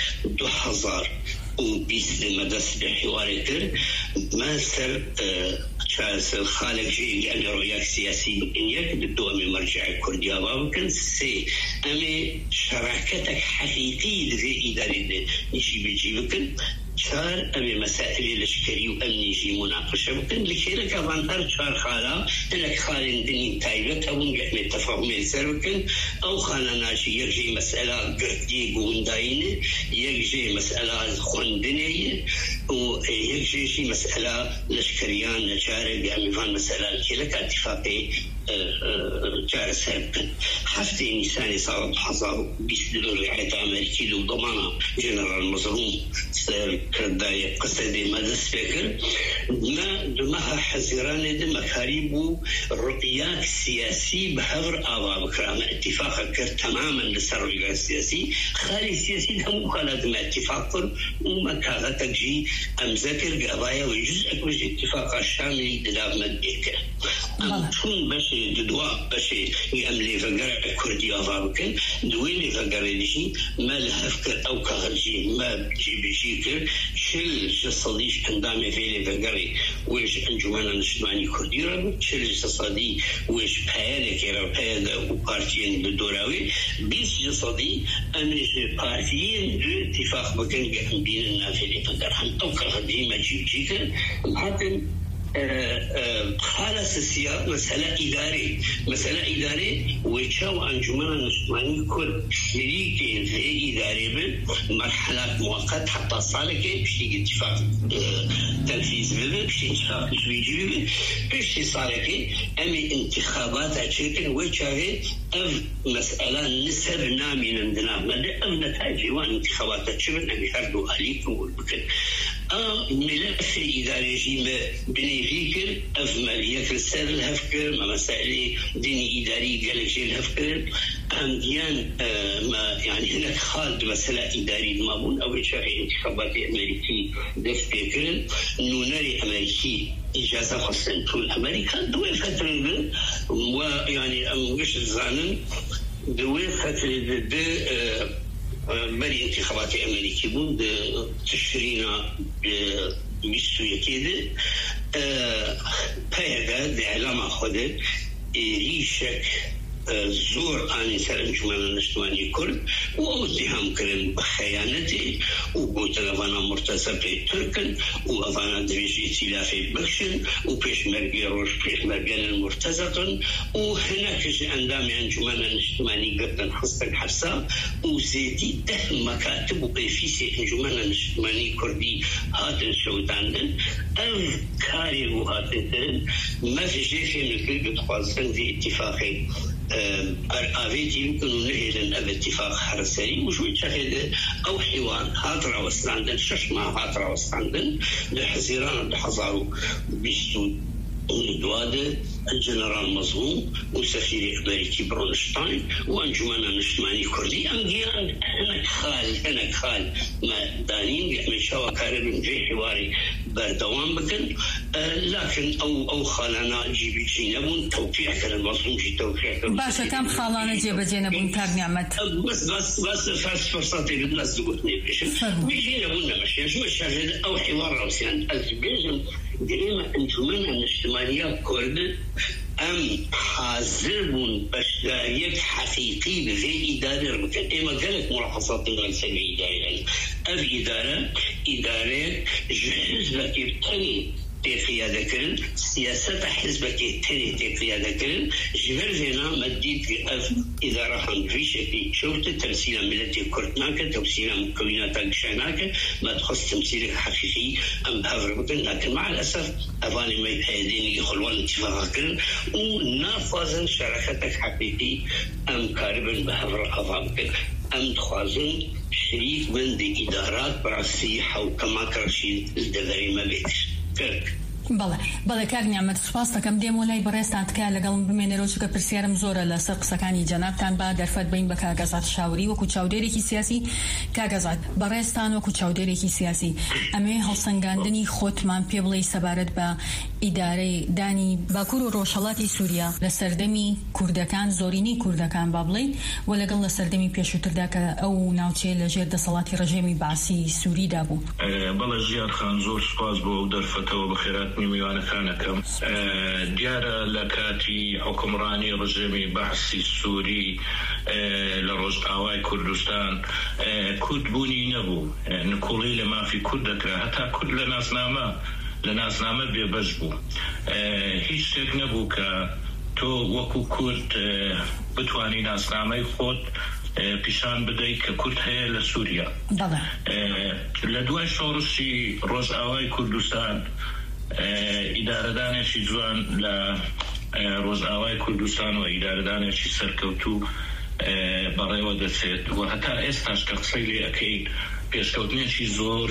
2020 مدرسة بحواري كر ما سر شاس الخالق جي يعني رؤية سياسي بإنيك بدو أمي مرجع الكردية وكان سي أمي شراكتك حقيقية في إدارة يجي بكن شار أمي مسائل الاشكري وأمني جي مناقشة بكن لكيرا كمان هر شار خالا إنك خالين دنين تايبت أو نجح متفاهم يسر بكن أو خانا ناشي يجي مسألة قردي قونداين يجي مسألة خندنية ويجي مسألة لشكريان نشارك بأميفان مسألة كيلك اتفاقي جار سربكن حفتي نيساني صارت حظار بيسدلو رعاية أمريكي لو ضمانا جنرال مظلوم سر كرداية قصدي مدس فكر ما دمها حزيران دم كاريبو رؤيات سياسي بحضر آبا بكرام اتفاق كر تماما لسر رؤيات السياسي خالي سياسي دمو خالد ما اتفاق وما كاغتك جي أمذكر قضايا وجزء كوز اتفاق الشاملي دلاب مديك أم تون بشي ددواء بشي يأملي فقر كردي آبا بكن دويني فقر لشي ما لها فكر أو كاغجي ما بجي کرد 40 ساڵیش ئەندامێ فێلێ بەگەڕی وێش ئەنجومەنە نیشتیمانی کوردی را بوو 40 ساڵی وێش پایەلێکێرە پایەدا و پارتیەن بدۆراوێ 20 ساڵی ئەمێش پارتیەن دو اتفاق بکەن کە ئەم بینن نافێلێ بەگەڕ هەم ئەو کەڕەدی مەجیبجی کرد هاتن حالة سياسية مسألة إدارية ويتشاو أنجمنا نشتماني كل شريكين في إدارية مرحلات مؤقت حتى صالك بشتي اتفاق تنفيذ بيه بشتي اتفاق تسويجي بيه بشتي صالك أمي انتخابات أشيكن ويتشاوه أف مسألة نسب نامي نمدنا مدى أف نتائج وان انتخابات أشيكن أمي هردو أليكم والبكن ملف إداري جيمة بني فكر أفمالية السر الهفكر ما مسائل ديني إداري قالك شيء الهفكر أمديان ما يعني هناك خالد مسألة إداري المابون أو شيء انتخابات أمريكي دف فكر نوناري أمريكي إجازة خاصة طول أمريكا دوي فترة ويعني مش الزانن دوي فترة بري انتخابات أمريكي بون تشرينا بيستوية كده بيدا دعلامة خده ريشك زور آني سر انجمن نشتواني كرد واتهام كرن بخيانته وقوتنا فانا مرتزب تركن وفانا دريج ائتلاف بخشن وبيشمرقي روش بيشمرقان المرتزقن وهناك اندام انجمن نشتواني قردن خصتن حبسا وزيتي مكاتب وقيفيسي انجمن نشتواني كردي هاتن شوتاندن كاري وهاتن ما في شيء في الكل بتخوازن في اتفاقي أرأيت يمكن نهيلا باتفاق حرسري وشوي شاهد أو حوار هاترا وستاندن شش ما هاترا وستاندن لحزيران لحظارو بيستود ندوادة الجنرال مظلوم وسفير أمريكي برونشتاين وأنجمنا نشتماني كردي أمديان هناك خال ما دانين يعمل شاوى كارب جي حواري بردوام بكن لكن أو خالنا جيبي جينبون توقيع كان المظلوم جي توقيع كان باشا كم خالنا جيبي جينبون كار نعمت بس فرصاتي بالناس دقوتني بيجينبون نمشي شو الشاهد أو حوار روسيان الزبيجم دائما انجمنا الاجتماعية كرد أم حاضرون بشدارية حقيقي بذي إدارة المكان إما قالت ملاحظات غير سبيل إدارة إدارة حزبك الثاني قيادة كرن سياسة حزبك الثاني قيادة كرن جبر فينا مديد إذا راحن في شكل شفت تمثيل ملتي كردناك تمثيل مكونات قشاناك ما تخص تمثيل حقيقي أم بهفر بكن لكن مع الأسف أفاني ما يبهدين يخلوان اتفاقا كرن ونافذن شركتك حقيقي أم كاربا بهفر أفان بكن أم تخوازن شريك من دي إدارات براسيحة وكما كرشيد الدغري ما بيتش كرك بەڵێ کاک نیعمەت سوپاس دەکەم دێم و لای بەڕێستان تکایە لەگەڵم بمێنێرەوە چونکە پرسیارم زۆرە لەسەر قسەکانی جەنابتان با دەرفەت بین بە کاگەزات شاوری وەکو چاودێرێکی سیاسی کاگەزات بەڕێستان وەکو چاودێرێکی سیاسی ئەمێ هەڵسەنگاندنی خۆتمان پێ بڵێ سەبارەت بە ئیدارەی دانی باکوور و ڕۆژهەڵاتی سووریا لە سەردەمی کوردەکان زۆرینەی کوردەکان با بڵێ و لەگەڵ لە سەردەمی پێشووتردا کە ئەو ناوچەیە لەژێر دەسەڵاتی ڕژێمی باسی سووریدا بوو. بەڵێ ژیار خان زۆر سوپاس بۆ ئەو دەرفەتەوە بەخێرات میوانەکانەکەم دیارە لە کاتی حکومڕانی ڕژێمی بەعسی سووری لە ڕۆژئاوای کوردستان کوردبوونی نەبوو نکوڵی لە مافی کورد دەکرا هەتا کورد لە ناسنامە بێبەش بوو هیچ شتێک نەبوو کە تۆ وەکو کورد بتوانی ناسنامەی خۆت پیشان بدەیت کە کورد هەیە لە سووریا لە دوای شۆڕشی ڕۆژئاوای کوردستان ئیدارەدانێکی جوان لە ڕۆژئاوای کوردستان و ئیدارەدانێکی سەرکەوتوو بەڕێوە دەچێت و هەتا ئێستاش کە قسەی لێ ئەکەین پێشکەوتنێکی زۆر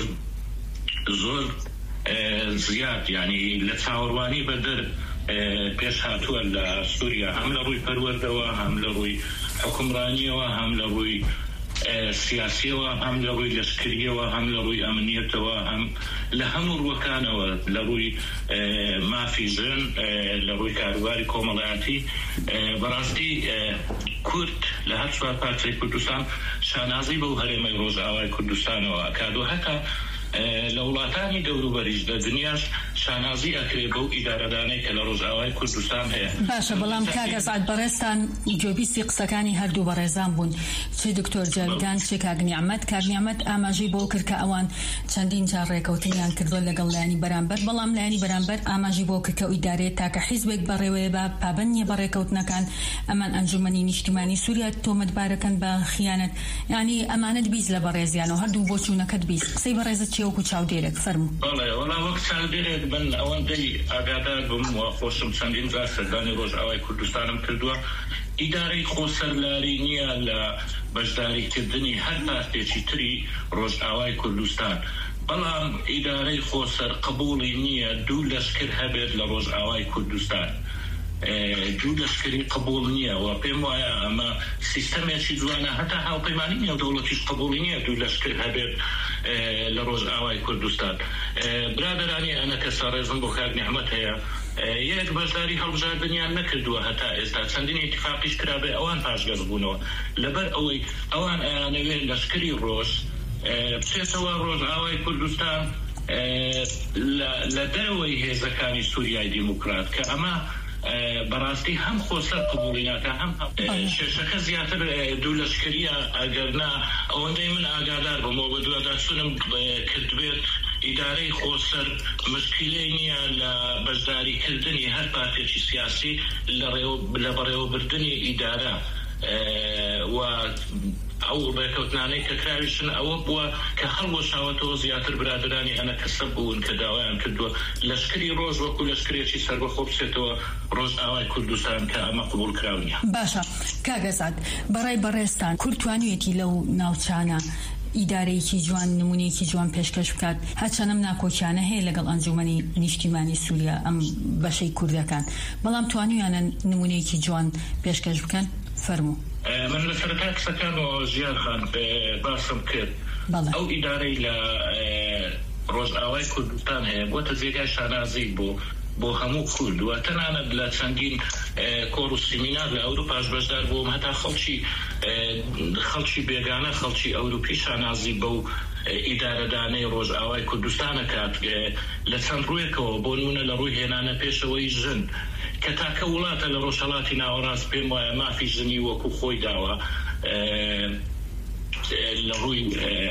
زیاد یعنی لە چاوەڕوانی بەدەر پێش هاتووە لە سووریا هەم لە ڕووی پەروەردەوە هەم لە ڕووی حکومڕانیەوە هەم لە ڕووی سیاسیەوە هەم لە ڕووی لەشکریەوە هەم لە ڕووی ئەمنیەتەوە هەم لە هەموو ڕووەکانەوە لە ڕووی مافی ژن لە ڕووی کاروباری کۆمەڵایەتی بەڕاستی کورد لە هەر چوار پارچەی کوردستان شانازی بەو هەرێمەی ڕۆژئاوای کوردستانەوە ئەکاد و هەتا لە وڵاتانی دەوروبەریش لە دنیاش شانازی ئەکرێ بەو ئیدارەدانەی کە لە ڕۆژئاوای کوردستان هەیە. باشە بەڵام کاگەزاد بەڕێستان گوێبیستی قسەکانی هەردوو بەڕێزان بوون، چ دکتۆر جاویدان چ کاگنیعمەت ئاماژەی بۆ کرد کە ئەوان چەندین جار ڕێکەوتنیان کردووە لەگەڵ لایانی بەرامبەر، بەڵام لایانی بەرامبەر ئاماژی بۆ کرد کە ئیدارەیە تاکە حیزبێک بەڕێوەیە بە پابەندیە بە ڕێکەوتنەکان ئەمان ئەنجومەنی نیشتیمانی سووریا تۆمەتبارەکەن بە خیانەت، یعنی ئەمانەت بیست لە بەڕێزیانەوە هەردوو بۆ چوونەکەت بیست. قسەی بەڕێزت چیە وەکو چاودێرێک فەرموو؟ بەڵێ وەڵا وەک چاودێرێک من ئەوەندەی ئاگادار بووم و خۆشم چەندین جار سەردانی ڕۆژئاوای کوردستانم کردووە، ئیدارەی خۆسەرلاری نییە لە بەشداریکردنی هەر پارتێکی تری ڕۆژئاوای کوردستان، بەڵام ئیدارەی خۆسەر قبوڵی نییە دوو لەشکر هەبێت لە ڕۆژئاوای کوردستان. دوو لەشکری قبول نییە و پێم وایە ئەمە سیستەمێکی جوانە، هەتا هاوپەیمانی نێودەوڵەتیش قبوڵی نییە دوو لەشکر هەبێت لە ڕۆژئاوای کوردستان. برادەرانی ئەنە کەسە ڕێزم بۆ کاگنیعمەت هەیە یەک بەشداری هەڵبژاردنیان نەکردووە هەتا ئێستا، چەندین ئیتفاقیش کرابێ ئەوان پاشگەز بوونەوە لەبەر ئەوەی ئەوان ئەیانەوێت لەشکری ڕۆژ بچێتەوە ڕۆژئاوای کوردستان لە دەرەوەی هێزەکانی سووریای دیموکرات کە ئەمە بەڕاستی هەم خۆسەر قبوڵیناکە هەم شێشەکە زیاتر دوو لەشکریە ئەگەرنا ئەوەندەی من ئاگادار بوومەوە بە دوواداچوونم کردبێت ئیدارەی خۆسەر مشکلەی نییە لە بەشداریکردنی هەر پارتێکی سیاسی لە بەڕێوەبردننی ئیدارە و ئەو ڕێکەوتنانەی کە کراویشن ئەوە بووە کە هەڵوەشاوەتەوە زیاتر برادرانی ئەنە کەسە بوون کە داوایان کردووە لەشکری ڕۆژ وەکو لەشکرێکی سەربەخۆ بچێتەوە ڕۆژئاوای کوردستان کە ئەمە قبول کراونیە. باشە کاگەزاد بەڕای بەڕێستان کورد توانوێتی لەو ناوچانە ئیدارەیەکی جوان نمونەیەکی جوان پێشکەش بکات، هەرچەنەم ناکۆکیانە هەیە لەگەڵ ئەنجومەنی نیشتیمانی سووریا ئەم بەشەی کوردەکان، بەڵام توانویانە نمونەیەکی جوان پێشکەش بکەن؟ فەرموو. من لە سەرەتا کەسەکانەوە ژیان خان باسم کرد ئەو ئیدارەی لە ڕۆژئاوای کوردستان هەیە بۆتە جێگای شانازی بۆ هەموو کورد و تەنانەت لە چەندین کۆڕ و سیمینار لە ئەوروپاش بەشدار بووم، هەتا خەڵکی بێگانە خەڵکی ئەوروپی شانازی بەو ئیدارەدانەی ڕۆژئاوای کوردستانە کات لە چەند ڕوویەکەوە بۆ نمونە لە ڕووی هێنانە پێشەوەی ژن کە تاکە وڵاتە لە ڕۆژهەڵاتی ناوەڕاست پێم وایە مافی ژنی وەکو خۆی داوە لە ڕووی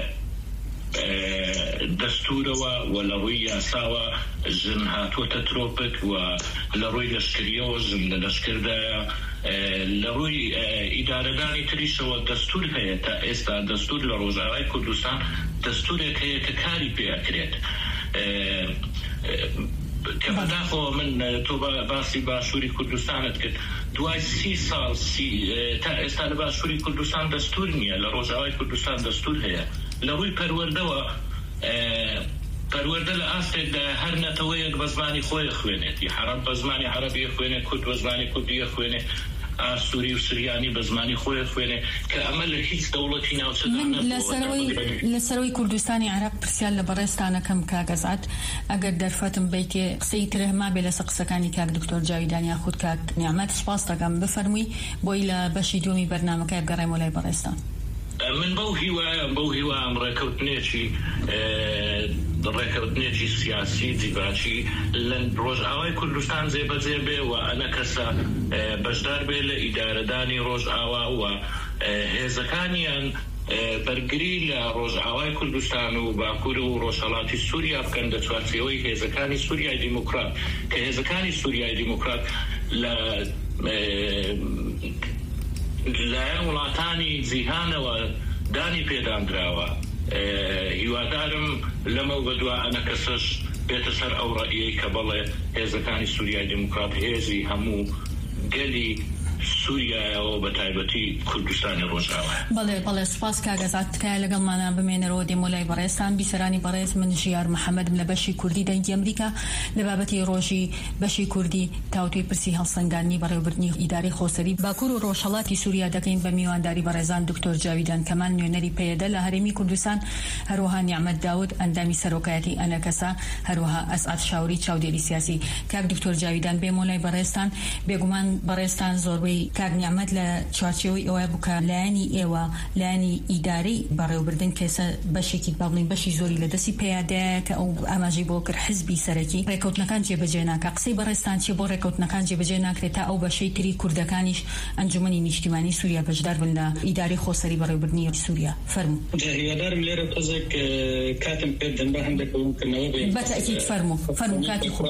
دەستورەوە و لە ڕووی یاساوە ژن هاتووەتە ترۆپک و لە ڕووی لەشکریەوە ژن لە لەشکردایە لە ڕووی ئیدارەدانی تریشەوە دەستور هەیە تا ئێستا دەستور لە ڕۆژئاوای کوردستان دەستورێک هەیە کە کاری پێکرێت کە بەداخەوە من تۆ باسی باشووری کوردستانت کرد دوای 30 ساڵ تا ئێستا لە باشووری کوردستان دەستور نییە، لە ڕۆژئاوای کوردستان دەستور هەیە لە ڕووی پەروەردەوە پەروەردە لە ئاستێکدا هەر نەتەوەیەک بە زمانی خۆی خوێنێتی، حەرەب بە زمانی عەرەبی خوێنێ، کورد بە زمانی کوردی خوێنێ، ئاسووری و سریانی بە زمانی خۆی خوێنێ کە ئەمە لە هیچ دەوڵەتی ناوچەدا لەسەرەوەی کوردستانی عەرەب پرسیار لە بەڕێستانەکەم کاگەزات ئەگەر دەرفەتم بیتێ قسەی ترە ما بێ لەسەر قسەکانی کاک دکتۆر جاویدان یاخود کاک نیعمەت سپاس دەکەم بفەرمووی بۆی لە بەشی دووەمی بەرنامەکەی بگەڕێمەوە لای بەڕێستان. من بەو هیوایە ڕێکەوتنێکی سیاسی جیباچی لە ڕۆژئاوای کوردستان جێبەجێ بێ و ئەنە کەسە بەشدار بێ لە ئیدارەدانی ڕۆژئاوا و هێزەکانیان بەرگری لە ڕۆژئاوای کوردستان و باکوور و ڕۆژهەڵاتی سووریا بکەن دە چوارچێوەی هێزەکانی سووریای دیموکرات کە هێزەکانی سووریای دیموکرات لایەن وڵاتانی جیهانەوە دانی پێدانراوە. هیوادارم لەمە بەدووە ئەنە کەسەش بێتە سەر ئەو ڕەئیەی کە بەڵێ هێزەکانی سووریای دیموکرات هێزی هەموو گەلی سووریایەوە بە تایبەتی کوردستانی ڕۆژئاوای. بەڵێ سپاس کاگەزات تکایە لەگەڵمانە بمێنەرەوە دێمە لای بەڕێستان بیسەرانی بەڕێز من ژیار محەممەدم لە بەشی کوردی دەنگی ئەمریکا لە بابەتی ڕۆژی بەشی کوردی تاوتوی پرسی هەڵسەنگاندنی بەڕێوەبردنی ئیدارەی خۆسەری باکوور و ڕۆژهەڵاتی سووریا دەکەین بە میوانداری بەڕێزان دکتۆر جاویدان کەمان نوێنەری پەیەدە لە هەرێمی کوردستان، هەروەها نیعمەت داود ئەندامی سەرۆکایەتی ئەنە کەسە، هەروەها ئەسعەد شاوری چاودێری سیاسی. کاک دکتۆر جاویدان بێمە لای بەڕێستان بێگومان بەڕێستان زۆربەی ئەوەی کاک نیعمەت لە چوارچێوەی ئەوە بووکە لایەنی ئێوە لایەنی ئیداری بەڕێوەبردن کێسە بەشێکی بەڵین بەشی زۆری لە دەستی پێیادەیە کە ئەو ئاماژەی بۆ کرد حزبی سەرەکی ڕێکەوتنەکان جێبەجێ ناکە. قسەی بەڕێستان چی بۆ ڕێکەوتنەکان جێبەجێ ناکرێت تا ئەو بەشەی تری کوردەکانیش ئەنجومەنی نیشتیمانی سووریا بەشدار بن لە ئیداری خۆسەری بەڕێوەبردنی سووریا؟ فەرموو. هیوادارم لێرە قزێک کاتم پێدەن بە هەندێک بڵونکردنەوە بێن. بەتەئکید فەرموو کاتی خۆ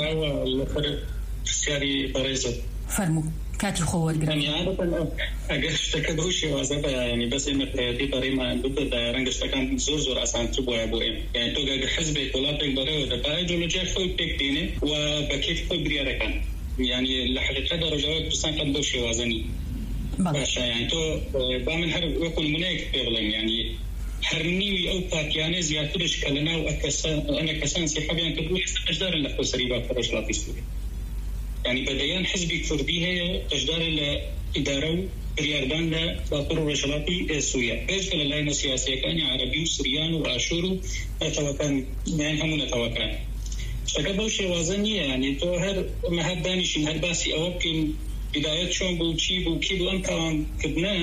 پرسیاری بەڕێزت فەرموو کاتی خۆ وەرگرن. ئەگەر شتەکە بەو شێوازە بەیانی بەس ئێمە پەیەتی بەڕێمان ببدا ڕەنگە شتەکان زۆر ئاسانتر بووە بۆ ئێمە. یعنی تۆ گەگە حزبێک وڵاتێک بەڕێوە دەبا ئایدۆلۆژیای خۆی پێک دێنێ و بە کێفی خۆی بریارەکان. یعنی لە حقیقەتدا ڕۆژاوای کوردستان قەت بەو شێوازە نی. باشە یعنی تۆ با من هەر وەکو نمونەیەک پێ بڵێم یعنی هەر نیوی ئەو پارتیانە زیاترش کە لەناو ئەنە کەسان سێحەبیان کردووە بەشدارن لە خۆسەری باکوڕۆژهەڵاتی سووریا. يعني بديان حزبي كردي هي تجدار الإدارة برياردان لا باكر ورجلاتي سوريا بيش كلا لاين سياسية كان عربي وسريان وعاشور توكان يعني هم نتوكان شكله شيء وزنية يعني تو هر ما هاد دانيشين هاد باسي أوكين بداية شون بوشي بوكي بو أم كان كدنا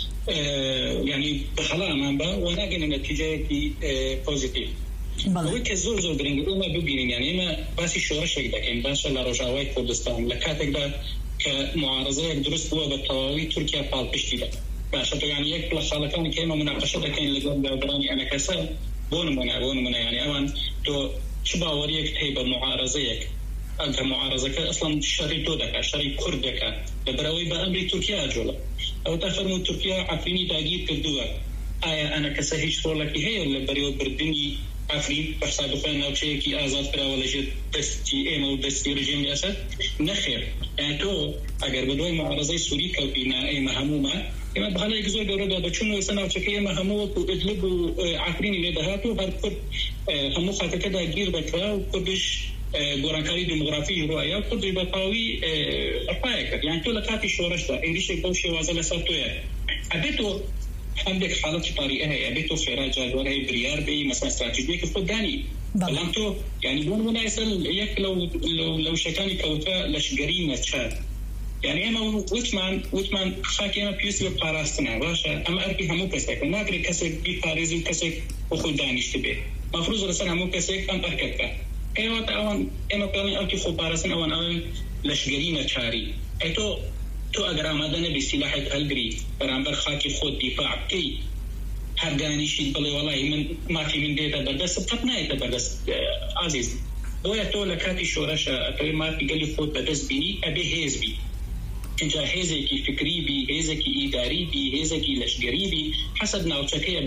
يعني بخلا أمام با وناقن النتيجة كي بوزيتيف. ئەوەی کە زۆر گرنگە ئێمە ببینین یعنی ئێمە باسی شۆڕشێک دەکەین باشە لە ڕۆژاوای کوردستان لە کاتێکدا کە معارەزەیەک دروست بووە بە تەواوی تورکیا پاڵپشتی دا باشە تۆ یعنی یەک لە خاڵەکانی کە ئێمە مناقەشە دەکەین لەگەڵ داوەدرانی ئەنە کەسە بۆ نمونە یعنی ئەوان تۆ چ باوەریەک هەیە بە معارەزەیەک ئەگە معارەزەکە ئەسڵان شەڕی تۆ دەکات شەڕی کورد دەکات لەبەرەوەی بە ئەمری تورکیا ئەجۆڵە ئەو تا فەرموو تورکیا عەفرینی داگیر کردووە ئایا ئەنە کەسە هیچ ڕۆڵێکی هەیە لە بەڕێوەبردننی عفرین بەحسابەکان ناوچەیەکی ئازاد کراوە لەژێر دەستی ئێمە و دەستی ڕژێمی ئەسەد نەخێر. یعنی تۆ ئەگەر بەدوای معارەزەی سووری کەوتینە ئێمە هەمومان ئێمە بەهەڵەیەک زۆر گەورەدا بچوونەوە ئێستا ناوچەکە ئێمە هەموو وەکو ئیدلب و عفرینی لێ دەهات و هەر کورد هەموو خاتەکەدا گیر دەکرا و کوردش گۆڕانکاری دیموگرافی ڕوایا کوردی بەتەواوی ئەپایە کرد. یعنی تۆ لە کاتی شۆڕشدا ئێریشێک بەو شێوازە لەسەر تۆیە ئەبێت تۆ عندك حالات طارئة هي بيتو خراج ولا هي بريار بي مثلا استراتيجية كيف داني بلانتو يعني دون ولا يسأل يك لو شكاني كوتا لشجريمة شاد يعني أنا وثمان خاكي أنا بيوسف بارستنا باشا أما أركي همو كسك ما أدري كسك بيفارز وكسك وخل دانيش تبي مفروض رسنا همو كسك أم أركتك أيوة تاون أنا كان أركي خو بارستنا وأنا لشجريمة شاري أيتو تو اگر آماده نبی سلاحت هلگری برانبر خاکی خود دفاع کی هر دانشی بله والله من ماکی من دیتا بردست قط نایتا بردست عزیز دویا تو لکاتی شورش اتوی ماکی گلی خود بردست بینی ابی هیز بی اینجا هیزه کی فکری بی هیزه کی اداری بی هیزه کی لشگری بی حسب ناوچکه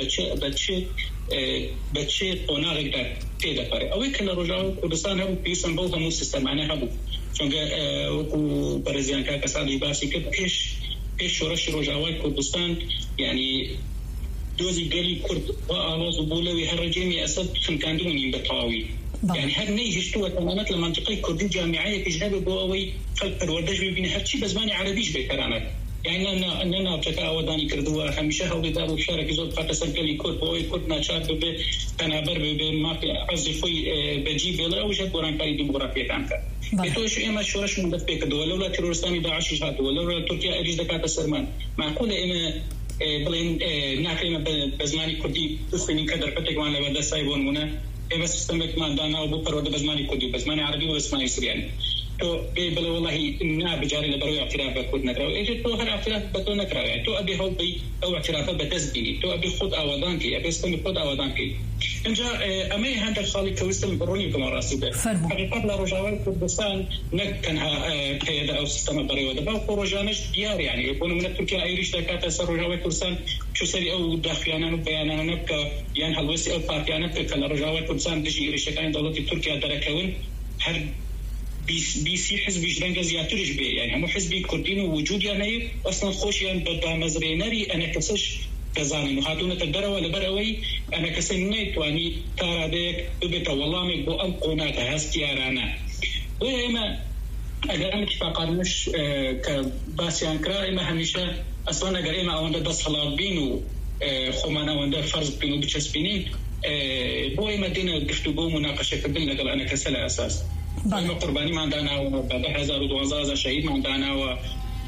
بچه قناغ در تیده پاره اوی که لرجاو کردستان هبو پیسن بو همو سیستمانه هبو چونکە وەکو بەرزیان کاکە ساڵی باسی کرد پێش شۆڕەشی ڕۆژاوای کوردستان یعنی دۆزی گەلی کورد و ئاواز و بۆ لەوی هەر ڕێجێمی ئەسەد خنکاندبوونین بە تەواوی یعنی هەر نەیهێشتووە تەمامەت لە مانتقەی کوردی جامعەیەکیش هەبێ بۆ ئەوەی خەڵک پەروەردەش ببینێ هەرچی بە زمانی عەرەبیش بێکارانە يعني أنا ناوچەکە ئەوەدانی کردووە هەمیشە هەوڵێدا بۆ شارێکی زۆر بخاتە سەر گەلی کورد بۆەوەی کورد ناچار ببێ تەنابەر ببێ مافی حەزی خۆی بەجی بێڵێ ئەوش هەر گۆڕانکاری دیموگرافیەکان کە تۆش ئێمە شۆڕشمان دەست پێ کردووە لەولا تیرۆریستانی داعشیش هاتووە لەولا تورکیا ئەریش دەکاتە سەرمان معقولە ئێمە بڵێن ناکەینە بە زمانی کوردی بخوێنین کە دەرفەتێکمان لە بەردەستای بۆ نمونە ئێمە سیستەمێکمان داناوە بۆ پەروەردە بە زمانی کوردی بە زمانی عەرەبی و بە زمانی سوریانی تو بلا والله نا بجاري لبروي اعتراف بكود نكراو ايش تو هر اعتراف بتو نكراو يعني تو ابي هو بي او اعترافات بتزبيني تو ابي خود اودانكي ابي استني خود اودانكي انجا امي هذا خالي كويستم بروني كما راسبه حقيقه لا رجاوي كردستان نكنها قياده او سيستم بريو دبا خروجانش ديار يعني يكون من تركيا ايريش دكاتره سر رجاوي كردستان شو سري او داخليانا وبيانانا نبقى يعني هلوسي او بارتيانا كلا رجاوي كردستان دجي ايريش كان دوله تركيا دركون هر بيسي حزبي جرنجة زياترش بي يعني همو حزبي كردين ووجود يعني أصلا خوش يعني بدا مزريناري أنا كسش كزاني نخاتونة الدروة لبروي أنا كسنيت واني تارا ديك ببتا والله ميك بو أنقونات هاستيارانا وإما أقر أنا اتفاقات مش كباسي أنكرا إما هميشة أصلا أقر إما أوندا بس خلاط بينو خمانا أوندا فرز بينو بچس بينين بو إما دينا قفتو بو مناقشة كبين لقل أنا كسلا أساس إما قرباني ما عندنا وبعد 2012 شهيد ما عندنا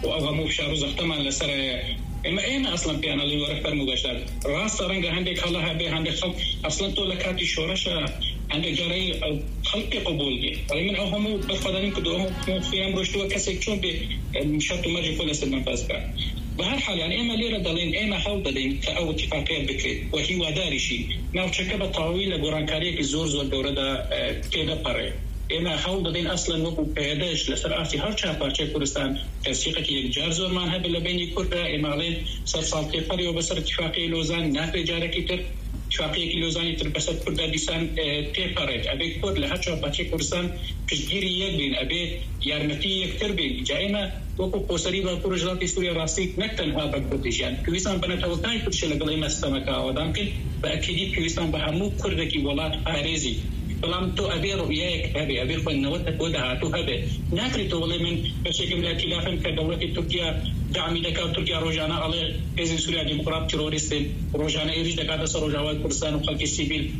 وأغمو بشارو زختمان لسر إما أصلا بيانا اللي ورفر مباشر راس رنجة عندك الله به عندك خلق أصلا تو لكاتي شورشة عندك جاري خلق قبول دي ولمن أهمو بفضلين كدوهم في أمر رشدوا كسيك شون بمشاتو ماجي فلس المنفذكا بهالحال يعني إما ليرة دلين إما حول دلين كأو اتفاقية بكري وهي وداري شيء ناو شكبة طويلة قرانكاريك زور دورة دا كيدا باري إما حول دلين أصلا نوكو بيداش لسرعاتي هرچا بارچه كردستان تسيقة يك جار زور مانها بلبيني كردا إما علين سرسال تفري وبسر اتفاقية لوزان نافي جاركي تر اتفاقية لوزاني تر بسر كردا ديسان تفرد أبي كرد لهرچا بارچه كردستان كشگيري يك بين أبي يارمتي يكتر بين جائما وكو قوسري وكروجلات سوريا راسيك نكتنها بكردشان كويستان بنتوقعي كرش لقلي مستمكا ودامكن بأكيد كويستان بهمو كردكي ولات باريزي بلام تو أبي رؤياك أبي خلنا وتكودها تو أبي ناكري تو والله من بشكل من الخلاف كدولة تركيا دعم دكا تركيا روجانا على إذن سوريا ديمقراط تيروريستين روجانا إيريج دكا دس روجاوات كردستان وخلق السيفيل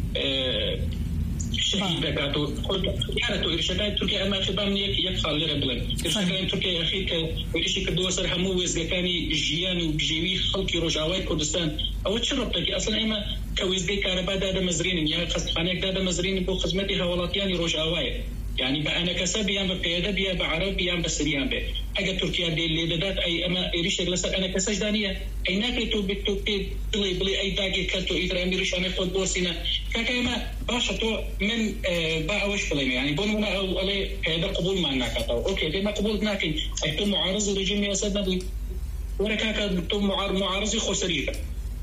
شهيد دكاتو حالته إرشادات تركيا أما خبام يكفى لربلن إرشادات تركيا أخير كويشي كدوا سر همو وزكاني جيان وجيوي خلقي روجاوات كردستان أو تشربتك أصلا إما كويزدي كهرباء دادا مزرين يا خصخانيك دادا مزرين بو خدمتها ولاتياني روجاوات يعني بأنا كسبيان بقيادة بيا بعربيان بسريان به أجا تركيا دي اللي دات أي أما إيريش لسه أنا كسجدانية أي ناكرتو بتوكي بلي أي داقي كاتو إذا أميريش أنا خد بوسينا كما باشتو من باوش بليم يعني بون أو عليه هذا قبول ما ناكتو أوكي دي ما قبول ناكين أي تو معارض الرجيم يا سيدنا بي وركاكا تو معارضي خسرية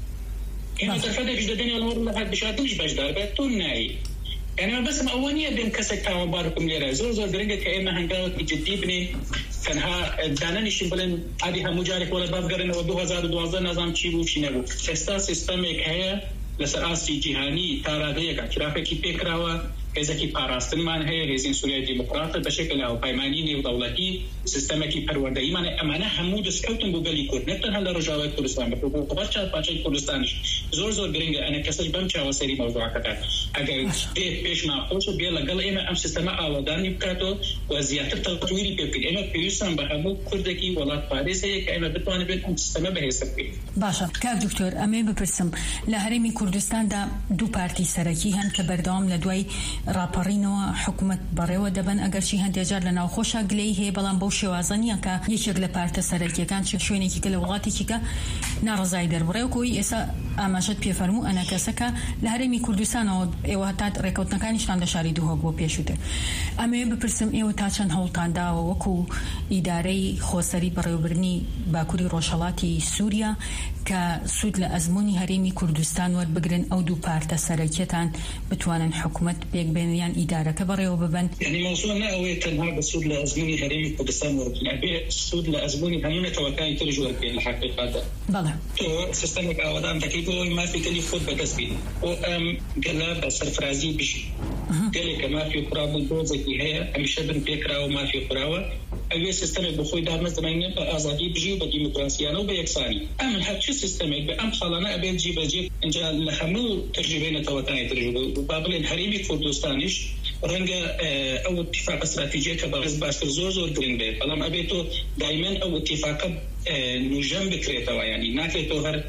يعني ترفضي بجددين الأمور لحد بشاتنش بجدار باتون ناي يعني بس أولية بين كسك تاو باركم ليرا زور درجة كأنها هنقاوة جدي بني كانها داناني شبلن هذه مجارك ولا بابقرن و 2012 نظام چیبو چی نبو استا سیستمیک هيا لسراسي جهاني تاراديك اعترافك بكراوا إذا كي باراستن مان هي هزين سوريا ديمقراطية بشكل أو بايماني ودولتي سيستمكي پرورده ایمان امانه همود سکوتن بوگلی کرد نتن هلا رجاوات کردستان بکو قبرچه پاچه کردستانش زور گرینگه أنا کسش بمچه وسری موضوع کتر اگر ده پیش ناخوش بیا لگل ایما ام سیستم آلودانی بکاتو و زیادتر تطویری بکن ایما پیوستان به همود کردکی ولات پاریسه که ایما بتوانه بین ام سیستم به حساب بید باشا کاف دکتور امی بپرسم لهرمی کردستان دا دو پارتی سرکی هن که بردام لدوی راپەڕینەوە حکوومەت بەڕێوە دەبن ئەگەرچی هەندێجار لە ناوخۆشە گلەی هەیە بەڵام بەو شێوازەنیە کە یەکێک لە پارتە سەرەکیەکان شوێنێکی کە لە وڵاتێکی کە ناڕزای دەربڕێوەکەوەی ئێستا ئاماژەت پێفەرموو ئەنە کەسەکە لە هەرێمی کوردستانەوە ئێوە هەتا ڕێکەوتنەکانیشتان دەشاری دووهۆک بۆ پێشووتر ئەمەیە بپرسم ئێوە تا چەند هەوڵتان داوە وەکو ئیدارەی خۆسەری بەڕێوەبردنی باکووری ڕۆژهەڵاتی سووریا کە سوود لە ئەزموونی هەرێمی کوردستان وەربگرن ئەو دوو پارتە سەرەکیەتان بتوانن حکوومەت پێک بێنیان ئیدارەکە بەڕێوە ببن يعني موضوع ناوي تنها بسود لأزموني هرمي كردستان وربنا بيه سود لأزموني همونة توقعي ترجوه بين الحقيقة ده بله تو سيستمك آوادان تكيبه ما في كلي خود بكسبين وأم قلاب بسرفرازي بشي قالك ما في قرابة دوزكي هي أم شبن بيكرا وما في قراوة أوي سيستمك بخوي دار مزمينين بأزادي بجي وبديمقراسيانو وبيكساني أم الحق سيستمك بأم خلانا أبي جيب إنجا لهمو ترجبين توقعي ترجوه وبابلين هرمي كردستانيش رنجة أو اتفاق استراتيجية كبارز باشتر زور قرين بيت بلام أبيتو دايما أو اتفاق نجم بكريتوا يعني ناكريتو هر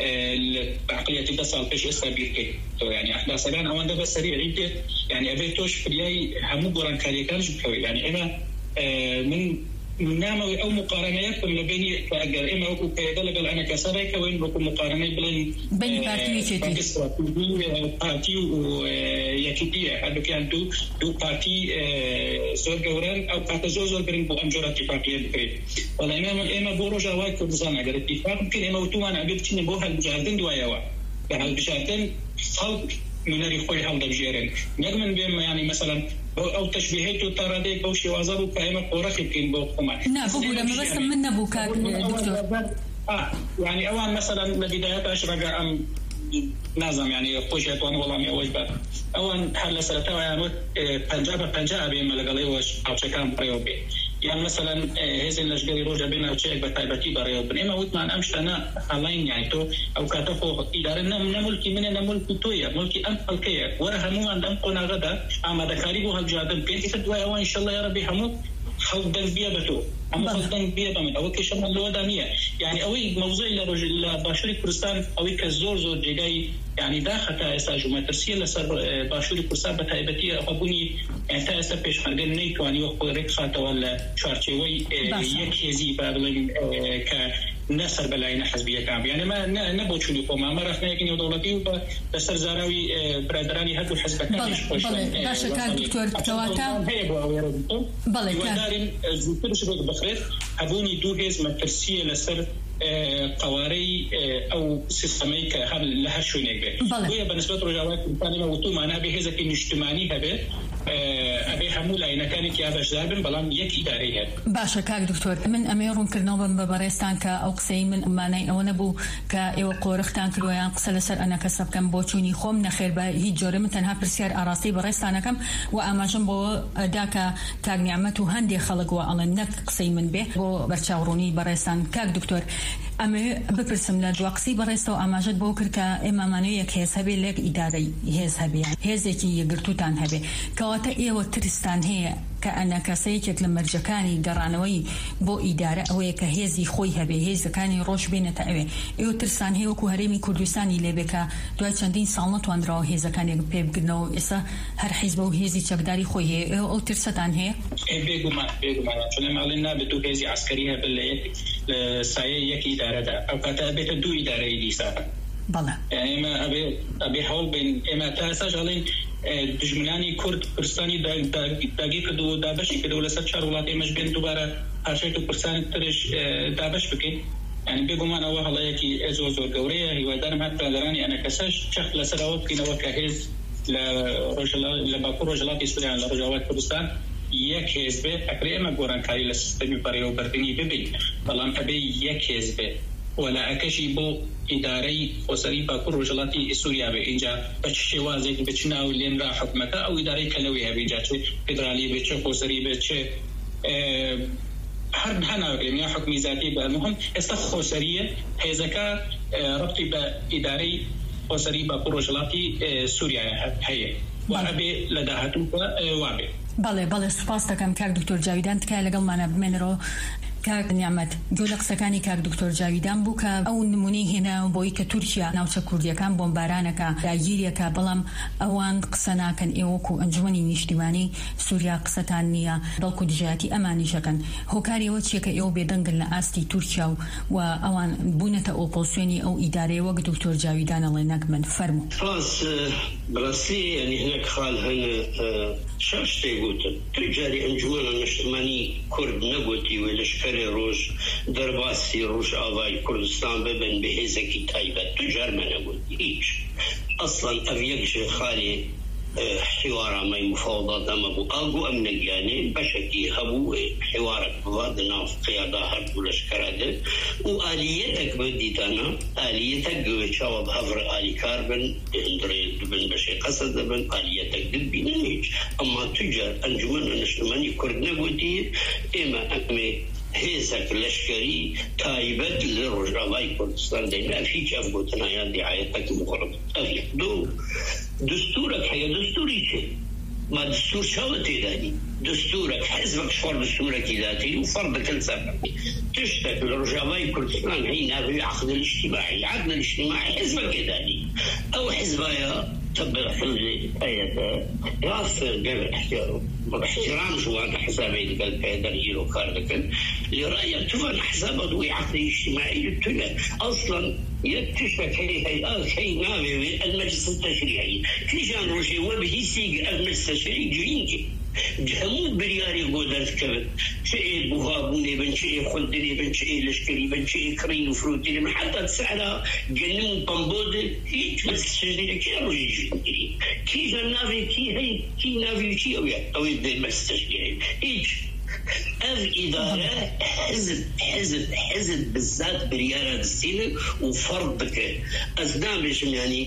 بعقلية بسال بيش استابير كيتو يعني أحداث الآن أوان ده بس سريع عيدة يعني أبيتوش فرياي همو قران كاريكانش بكوي يعني إما من ناموي أو مقارنة يكون لبيني كأجر إما وكو كيدل بل أنا كسرك وين وكو مقارنة بين بارتي ويكيدية هذا كان دو بارتي زور جوران أو بارتي زور برين بو أمجور اتفاقية بكري ولا إما بورجا واي كردستان أجر اتفاق ممكن إما وتوانا أبيت تيني بو هالبجاردين دوايا هالبجاردين خلق مناري خوي هالدا بجيرين نجمن بهم يعني مثلا أو تشبيهات وتراديك أو شيء وزارو كأنه قرخي كين بوقما. نعم بقول لما بس من نبوكات دكتور. يعني أوان مثلا لبدايات أشرق أم نظام يعني خوشات وان والله ميوجبات. أوان حل سرتوا يعني بنجاب بيم لقليوش أو شكام بريوبي. يعني مثلا هذه الأشجار روجا بينا وشيء بتايبتي بريوب. إما وقت ما أمشي أنا حالين يعني تو أو كاتفو إدارة نملكي من نملكي تويا ملكي أم خلقية ورا همو عند أم قنا غدا أما ذكري بو هالجادم بين إذا دواء وإن شاء الله يا ربي همو خلدن بيبتو اما خلدن بيبمن او كشمال الودانيه يعني اوي موضوع لباشوري كردستان اوي كزور زور جاي يعني داخل اساجو ترسيل لسر باشوري كردستان بتايبتي ابوني يعني تاسا پیش خرجن نيتو اني وخو ريكسات ولا شارچوي يكيزي بابلين ك نصر بلاينا حزبيه كامل يعني ما نبوچوني قوم ما رفنا يكني دولتي بسر زراوي برادراني هدو حزب كامل باشه كان دكتور كواتا بله ودارين زوتر شبك بخير ابوني دوغيز مترسيه لسر قواري او سيستمي كهل لها شونيك وهي بالنسبه لرجاوات كان وتو معنا به هذا الاجتماعي هبه ابي حمول اين كانت يا باش دابن بلان يك اداريه باشه كاك دكتور من اميرون كرنوبن ببرستان كا او قسي من ماني او نبو كا ايو قورختان كرويان قسلسر انا كسب كم بوچوني خوم نخير با هي جورم تنها برسيار اراسي برستان كم واماجن بو داكا كاك نعمتو هندي خلق والله نك قسي من به بو برچاوروني برستان كاك دكتور اما بپرسم لجواقسي برستو اماجد بو كركا امامانو يك حسابي لك اداري حسابي هزكي يغرتوتان هبه كواتا ايو ترستان هي كأنا كسيكت لمرجكاني قرانوي بو إدارة أو كهزي خوي هبه هز كاني روش بين تأوي إيو ترسان هي وكهرمي كردستاني لبكا دوات چندين سالنا توان راو هز كاني بيب قنو إسا هر حزب وهزي چقداري خوي هي أو ترستان هي بيجو ما چون معلنا بدو هزي عسكريها بالله سايه يك إدارة دا أو كتابت دو إدارة ديسا بله يعني ما أبي حول بين إما تاساج علين دجمنانی کرد کردستانی داگی کدو دابشی کدو لسه چهار ولاتی مجبور دوباره هرچی تو کردستان ترش دابش بکن يعني بيقومان أوه الله يكي أزوزور قورية هيوادان حتى دراني أنا كساش شخص لسراوات كينا وكهز لباكور رجلات إسرائيل لرجوات كردستان یک حزب أكريما قران كاري لسيستمي باريو برديني ببين طالما أبي یک حزب ولا أكشي بو إداري وسري باكور رجلاتي سوريا بإنجا بتشي وازك بتشناو لين را حكمته أو إداري كلويها بيجا فدرالي بتشي وسري بتشي حرب هنا يعني حكم ذاتي بالمهم استخو سرية هزكا ربطي بإداري وسري باكور رجلاتي سوريا هي وأبي لداهتو وابي بله سپاس دکم کاک دکتر جاویدان تکای لەگەڵ مانە بمێنەوە کاک نیعمەت جۆلە قسەکانی کاک دکتۆر جاویدان بوو کە ئەو نمونەی هێنا بۆی کە تورکیا ناوچە کوردیەکان بۆمبارانەکە داگیریەکە بەڵام ئەوان قسە ناکەن ئێوەکو ئەنجومەنی نیشتیمانی سووریا قسەتان نییە بەڵکو دژایەتی ئەمانیشەکەن هۆکاریەوە چیە کە ئێوە بێدەنگن لە ئاستی تورکیا و ئەوان بوونەتە ئۆپۆزسیۆنی ئەو ئیدارەیە وەک دکتۆر جاویدان ئەڵێ نەکمن فەرموو براسي يعني هناك خال هنا شاش تيقول تجاري انجوانا نشتماني كرد نقوتي ولشكري روش درباسي روش آواي كردستان ببن بهزكي تايبة تجار ما نقوتي إيش أصلا أبيكش خالي حوار ماي مفاوضات أمبو ألقو أمنك يعني بشكي هبو حوارك بضادنا في قيادة هرد ولشكرة وآليتك بديتانا آليتك شاوض هفر آلي كاربن اندري دبن بشي قصد دبن آليتك دبي نميج أما تجار أنجمنا نشتماني كرد نقودي إما أمي هيزك لشكري تايبت للرجاوي كردستان دينا في جاف قوتنا يا دعايتك مغرب أفيك دستورك هي دستوري شيء ما دستور شاوتي داني دستورك حزبك شفر دستورك ذاتي وفرضك السبب تشتك للرجاوي كردستان هي نافي عقد الاجتماعي عقد الاجتماعي حزبك داني أو حزبايا تبقى حزبي أيضا رافع قبل احترام جوان حسابي قال بيدر يلو كاردك لرأي تفن حسابه وعقد اجتماعي للتلا أصلا يكتشف هي نافي المجلس التشريعي كيشان روشي وبه سيق المجلس التشريعي جرينجي جهمود برياري قدرت كبت شيء بوهابوني بن شيء خلدني بن شيء لشكري بن شيء كرين وفروتي من حتى تسعلا جنم بامبود هيك بس الشجرة كي روجي جري كي جنافي كي هي كي نافي كي أو يبدأ المستشفى هيك أف إدارة حزب بالذات بريارة السنة وفرضك أزدامش يعني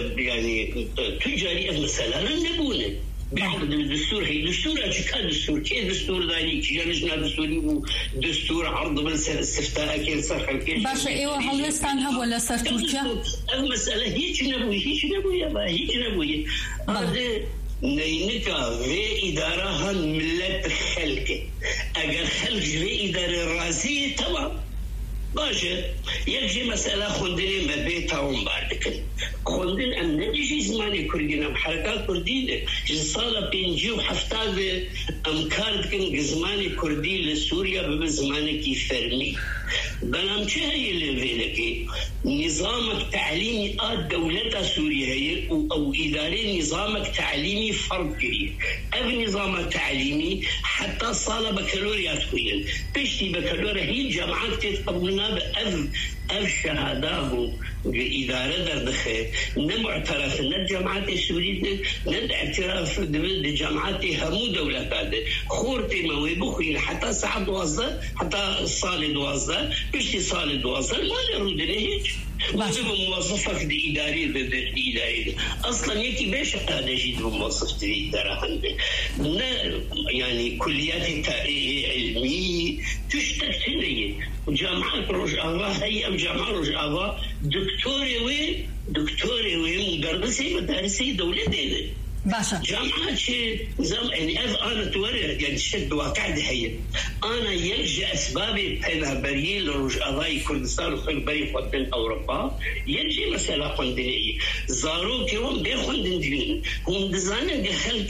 تجاري مثلا نبونه بعقد الدستور هي دستور كان دستور كيف دستور ذلك جلسنا دستوري ودستور عرض مسألة استفتاء كيف صح كيف باش ايوه هل استنهب ولا صار تركيا المسألة هيك نبوي يا با هيك نبوي هذا نينكا في إدارة ملت خلقه أجر خلق في إدارة راسية تمام باشه يجي مسألة خندني ما بيتهم بعدك خندن أم نجي زماني كردين حركات كردية صالة بينجي وحفتاج أمكار كن زماني كردي لسوريا بزماني كيف فرمي بنام شيء اللي فيلكي نظامك تعليمي دولة سوريا هي أو إدارة نظامك تعليمي فرض كبير نظام التعليمي حتى صالة بكالوريات كوين بيشتي بكالوريا هي جامعات تتقبلنا بأف شهادات إدارة دردخة نمعترف الجامعات السورية ند اعتراف بالجامعات همو دولة هذا خورتي موي بخوين حتى ساعة دوازدة حتى صالة دوازدة بيشتي صالة دوازدة ما نرد لهيك وزب موظفك دي إداري أصلا يكي بيش هذا جيد موظف دي إدارة عنده يعني كليات علمية تشتغل جامعات رجعة هي أم جامعة رجعة دكتوري ومدرسي مدارسي دولة دينه باشا جامعات شيء نظام يعني أنا توري يعني شد واقع هي أنا يلجأ أسبابي أنا بريل رجعي كردستان وخير بري خدن أوروبا يلجأ مسألة قندنية زارو كيوم بيخدن دين هم دزانة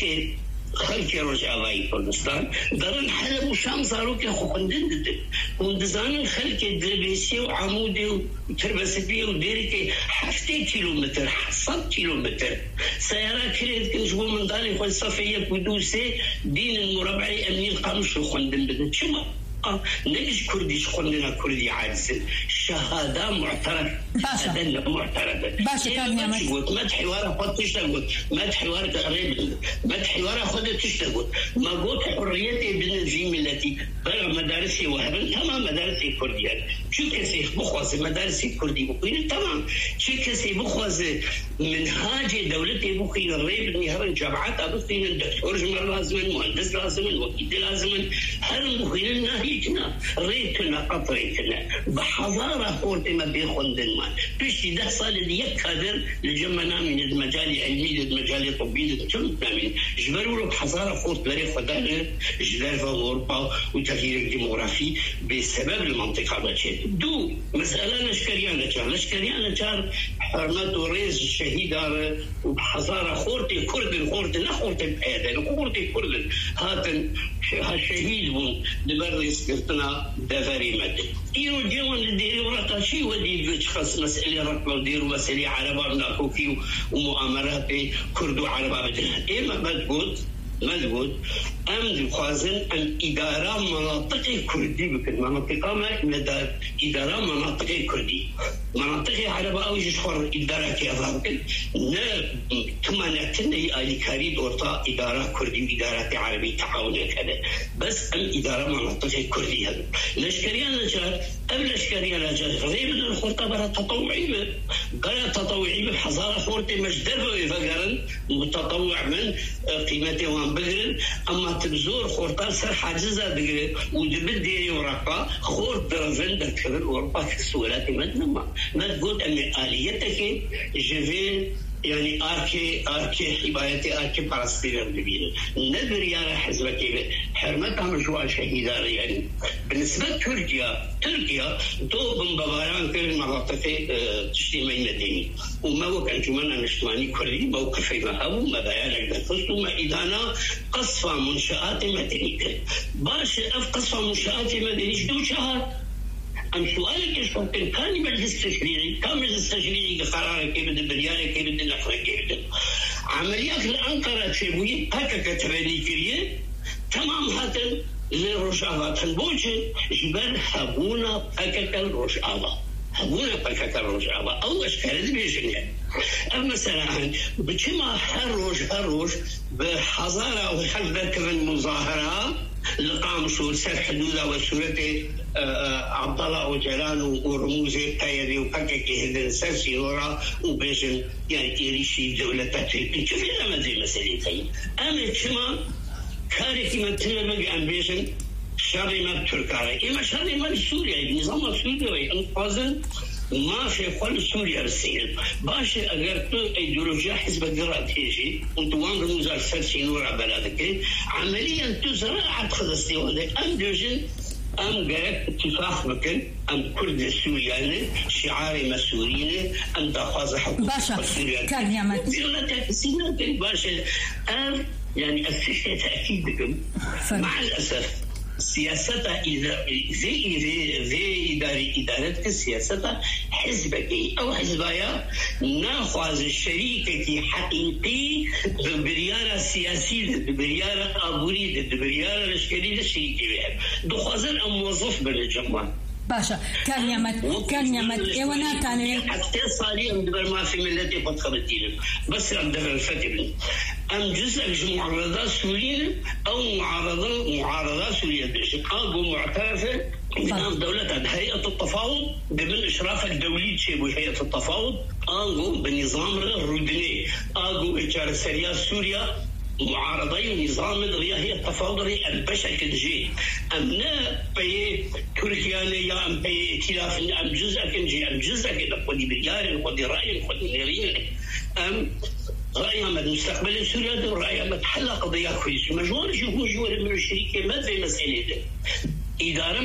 خلك رجعي كردستان درن حلب وشام زارو كخدن دين هم دزانة خلك دربيسي وعمودي وتربسبي وديرك حفتي كيلومتر حصد كيلومتر سيارات كريت كنجبو من داري خوي صفية كدوسي دين المربعي أمني القامش وخندن بدن شما نجش كرديش خلنا كردي عاجز شهادة معترف أدلة معترفة باشا كان نعمت ما تحوارة خد تشتغل ما تحوارة تقريبا ما تحوارة خد تشتغل ما قلت حريتي بالنجيم التي بقى مدارسي وهبن تمام مدارسي كردية شو كسي بخوز مدارسي كردي بقين تمام شو كسي بخوز منهاج دولتي بقين الريب نهار جامعات أبقين الدكتور جمال لازم مهندس لازم وكيل لازم هل بقين ناهيجنا ريتنا قطريتنا بحضارة قولتي ما بيخون دنمان بيشتي 10 صال اللي يكادر لجمنا من المجال العلمي للمجال الطبي لجمنا من جبروا له بحضارة قولت بري خدانة جدار في أوروبا وتغيير الديموغرافي بسبب المنطقة باتشيت دو مسألة لشكريانا جار حرمات وريز شهيدة وبحضارة خورتي كرد خورتي لا خورتي بحياتا خورتي كرد هاتن هالشهيد بون دبرس قلتنا دفاري مدى إيرو جوان لديري ورقا شي ودي بيشخص مسألة رقم وديرو مسألة عربا بناكوكي ومؤامرات كردو عربا بدنا إيه مزبوط أمد خوازن أن إدارة مناطق كردي بكل مناطق ما ندار إدارة مناطق كردي مناطق عربة أو جشخور إدارة كأفهم نا تمانعتنا آلي كاري دورتا إدارة كردي وإدارة عربي تعاون كذا بس أم إدارة مناطق كردي هذا لشكريانا جار أم لشكريانا جار غير من الخطة برا تطوعي بحضارة خورتي مجدر فقرن متطوع من قيمته بقرن أما تبزور خورتان سر حاجزة بقرن ودبت ديري ورقا خورت درفن دكتور أوروبا في السؤالات مدنما ما تقول أن آليتك جفين يعني آركي حبايتي فلسطين الكبيرة ندر يا حزبك حرمتها مشروع شهيدة يعني بالنسبة تركيا دو بمباران كل مناطق تجتمعي مدني وما وكان جمعنا نشتماني كردي موقفي مهابو ما بيانك دخلت وما إدانا قصفة منشآت مدنية باش قصفة منشآت مدنية دو شهر أم سؤالك إيش ممكن كان مجلس تشريعي قرار كيف بده بريارة كيف بده نقرأ كيف بده عمليات الأنقرة تشبوي هكا كتبني كريه تمام هاتن للرشاوات هنبوجه جبال هبونا هكا الرشاوة أو أشكال بيجنيا أما مثلا بكما هروج بحضارة وحفظة كمان مظاهرة لقام شو سر حدودا وسورة عبد الله وجلال ورموزه تايري وحكي هذا الساسي ورا وبيجن يعني تيريشي دولة تاتريبي شوف لما زي مسألة أما كما كارثي ما تنبغي عن بيجن شري ما بتركاري إما شري ما سوريا نظام سوريا انقاذن ما في كل سوريا بالسيل باش اقرت ايديولوجيا حزب الدراسي وانتوان رموز السرسي نور بلادك عمليا تزرع خلصتي وهذا اندوجن ام قرأت اتفاق بكن ام كرد السورياني شعاري مسؤولين ام دخواز حكومة باشا كان يعمل باشا ام يعني السياسة تأكيد بكم مع الأسف سياستها زي إدارتك سياستها حزبك أو حزبايا ناخذ الشريكة حقيقي بالبريارة السياسية بالبريارة أبوريد بالبريارة الشريكة الشريكة دخوازن أم موظف بالجماعة باشا كان يعمل ايوانا تاني حتى صاري مدبر ما في ملتي قد خبتين بس مدبر الفتبل ام جزء معارضات سورية او معارضات سورية بشقاق معترفة بنام دولة هيئة التفاوض بمن اشرافك دولي تشيبو هيئة التفاوض اقو بنظام الردني اقو اشار سريات سوريا معارضين نظام هي التفاوض البشكل جي أمنا بي تركيا يا أم بي ائتلاف أم جزء كنجي أم جزء كده قدي بيار قدي رأي قدي نيرين أم رأي ما المستقبل سوريا ده رأي ما تحل قضية كويس مجموعة جوار من الشركة ما زي مسألة ده إدارة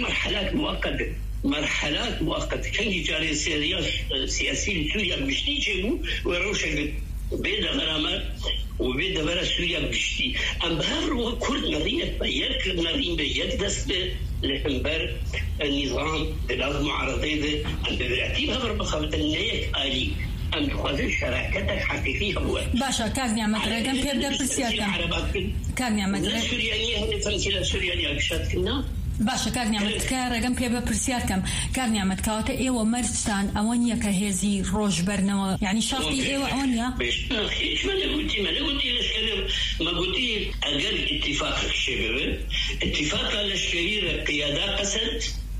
مرحلات مؤقتة كان يجاري سياسي سوريا مش تيجي ويروشك بين غرامات وبين برا سوريا بشتي ام بهر وكرد نريه بيك نرين بيك دست لكنبر النظام لازم معارضيه ام برتيبها بربخه النيك الي ام تخاذ شراكتك حقيقيه هو باشا كان يعمل رقم بيبدا بالسياسه كان يعمل سوريانيه هذه فرنسيه سوريانيه بشتنا باشا كان يعمل رقم بيبدا بالسياسه كان يعمل كاوته ايوه مرستان اوانيا كهزي روج برنوا يعني شرطي ايوه اوانيا ايش ما قلتي ليش ما قلتي اقل اتفاق الشباب اتفاق الشرير قياده قسد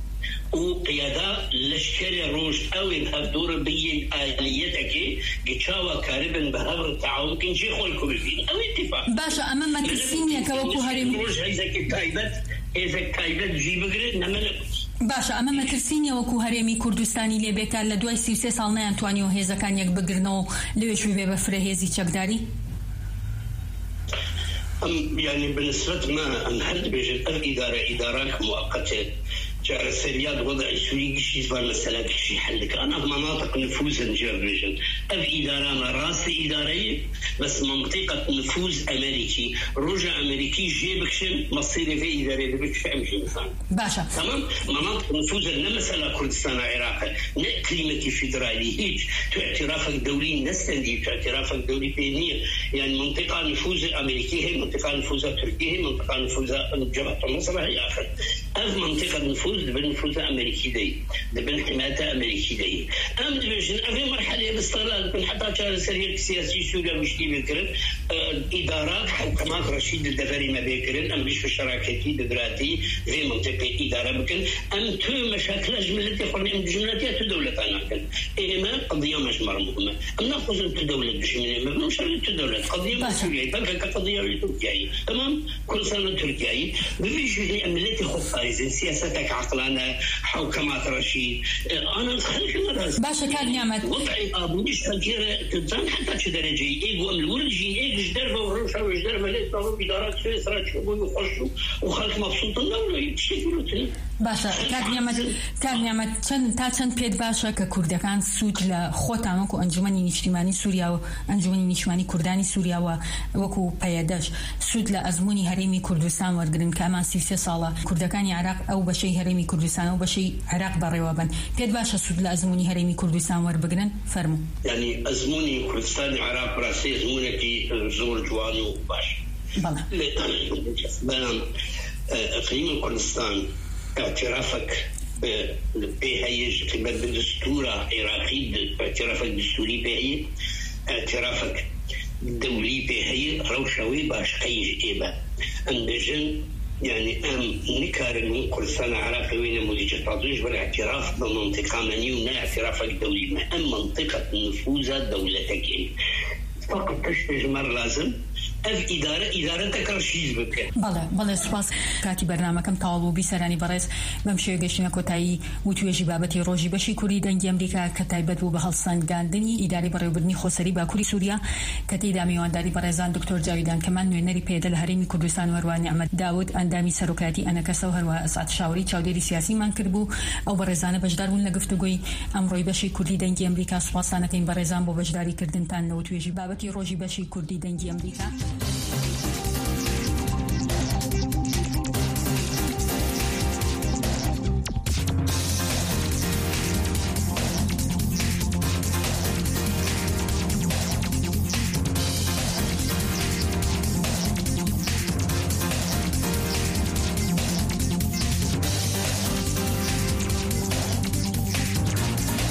وقياده لشكري روج او الدور بين اليتك جتشاوا كاربن بهبر التعاون كنجي خلكم فين او اتفاق باشا امام ترسينيا كوكو هرم روج إذا كايبت جي بقرد نملك باشا أمام ترسينيا وكو هرمي كردستاني اللي بيتا لدواي 33 سال أنتوانيو هيزا كان يك بقرنو ليش بيبا بفره هيزي تشكداري يعني بالنسبة ما أنهل بيجن إدارات مؤقتة جار سرياد وضع سوري شيء صار مسألة شيء حلك أنا في مناطق نفوذ جيرفيجن إدارة ما راس إدارية بس منطقة نفوذ أمريكي رجع أمريكي جيبكشن مصيري في إدارة بكش أمشي مثلا باشا تمام مناطق نفوذ لا مسألة كردستان العراق كلمة فيدرالي هيك اعترافك دولي نستندي اعترافك دولي بينية يعني منطقة نفوذ أمريكي هي منطقة نفوذ تركيا هي منطقة نفوذ جبهة النصر هي آخر هذه منطقة نفوذ دبن نفوذ أمريكي دي دبن حماية أمريكي دي أم دبن أفي مرحلة باستغلال كن حتى كان سرير سياسي سوريا مشتي بكرن إدارات حكومات رشيد الدفري ما بكرن أم بيش في شراكتي دبراتي في منطقة إدارة بكن أم تو مشاكل جملتي خلني أم جملتي تدولة أنا كن إما قضية مجمر مهمة أم نأخذ تدولة بشمنة ما بنشر تدولة قضية مسؤولية بقى كقضية تركيا تمام كل سنة تركيا بفيش في أملتي خطائزين سياستك عقلانة حكومات رشيد أنا خليك المدرسة باشا كان نعمت وضعي أبوش فكيرة تنزان حتى شو درجة إيجو أم الولجي إيجو جدربة ورشا وجدربة ليس طبعا إدارات سويسرا تشوفوا ويخشوا وخلق مبسوط الدولة يتشكلوا باشا كان نعمت چەند پێت باشە کە کوردەکان سوود لە خۆتان وەکو ئەنجومەنی نیشتیمانی سووریا و ئەنجومەنی نیشتیمانی کوردانی سووریاوە وەکو پەیەدەش سوود لە ئەزموونی هەرێمی کوردستان وەرگرن کە ئەمان 33 ساڵە کوردەکانی عێراق ئەو بەشەی هەرێمی کوردستان و بەشەی عێراق بەڕێوە بن پێت باشە سوود لە ئەزموونی هەرێمی کوردستان وەربگرن فەرموو يعني ئەزموونی کوردستانی عێراق ڕاستی ئەزموونێکی زۆر جوان و باش بەڵام إقليم كردستان اعترافك بهيج قبل بالدستور عراقي اعترافك الدستوري بهي اعترافك الدولي بهي روشوي باش قيج إيبا أم بجن يعني أم نكار من كردستان عراقي وين مديجة تعطيش بالاعتراف بمنطقة منيونا اعترافك دولي ما أم منطقة نفوذ دولتك فقط تشتج مر لازم اف اداره تکرشیز بکه. بله سپاس کاتی برنامه‌کەم تاڵ و بیسەرانی بەڕێز بەم شێوە گەشتنە کۆتایی وتوێژی بابەتی ڕۆژی بەشی کوردی دەنگی ئەمریکا کە تایبەت بوو بە هەڵسەنگاندنی ئیداری بەڕێوەبردننی خۆسەری باکووری سووریا کە تێیدا میوانداری بەڕێزان دکتۆر جاویدان کەمان نوێنەری پێدە لە هەرێمی کوردستان و هەروە نیعمەت داود ئەندامی سەرۆکاتی ئەنەکەسە و هەروە ئەسعەد شاوری چاودێری سیاسیمان کردبوو ئەو بەڕێزانە بەشدار بوون لە گفتوگۆی ئەمڕۆی بەشی کوردی دەنگی ئەمریکا. سوپاسانەکەین بەڕێزان بۆ بەشداریکردنتان لە وتوێژی بابەتی ڕۆژی بەشی کوردی دەنگی ئەمریکا.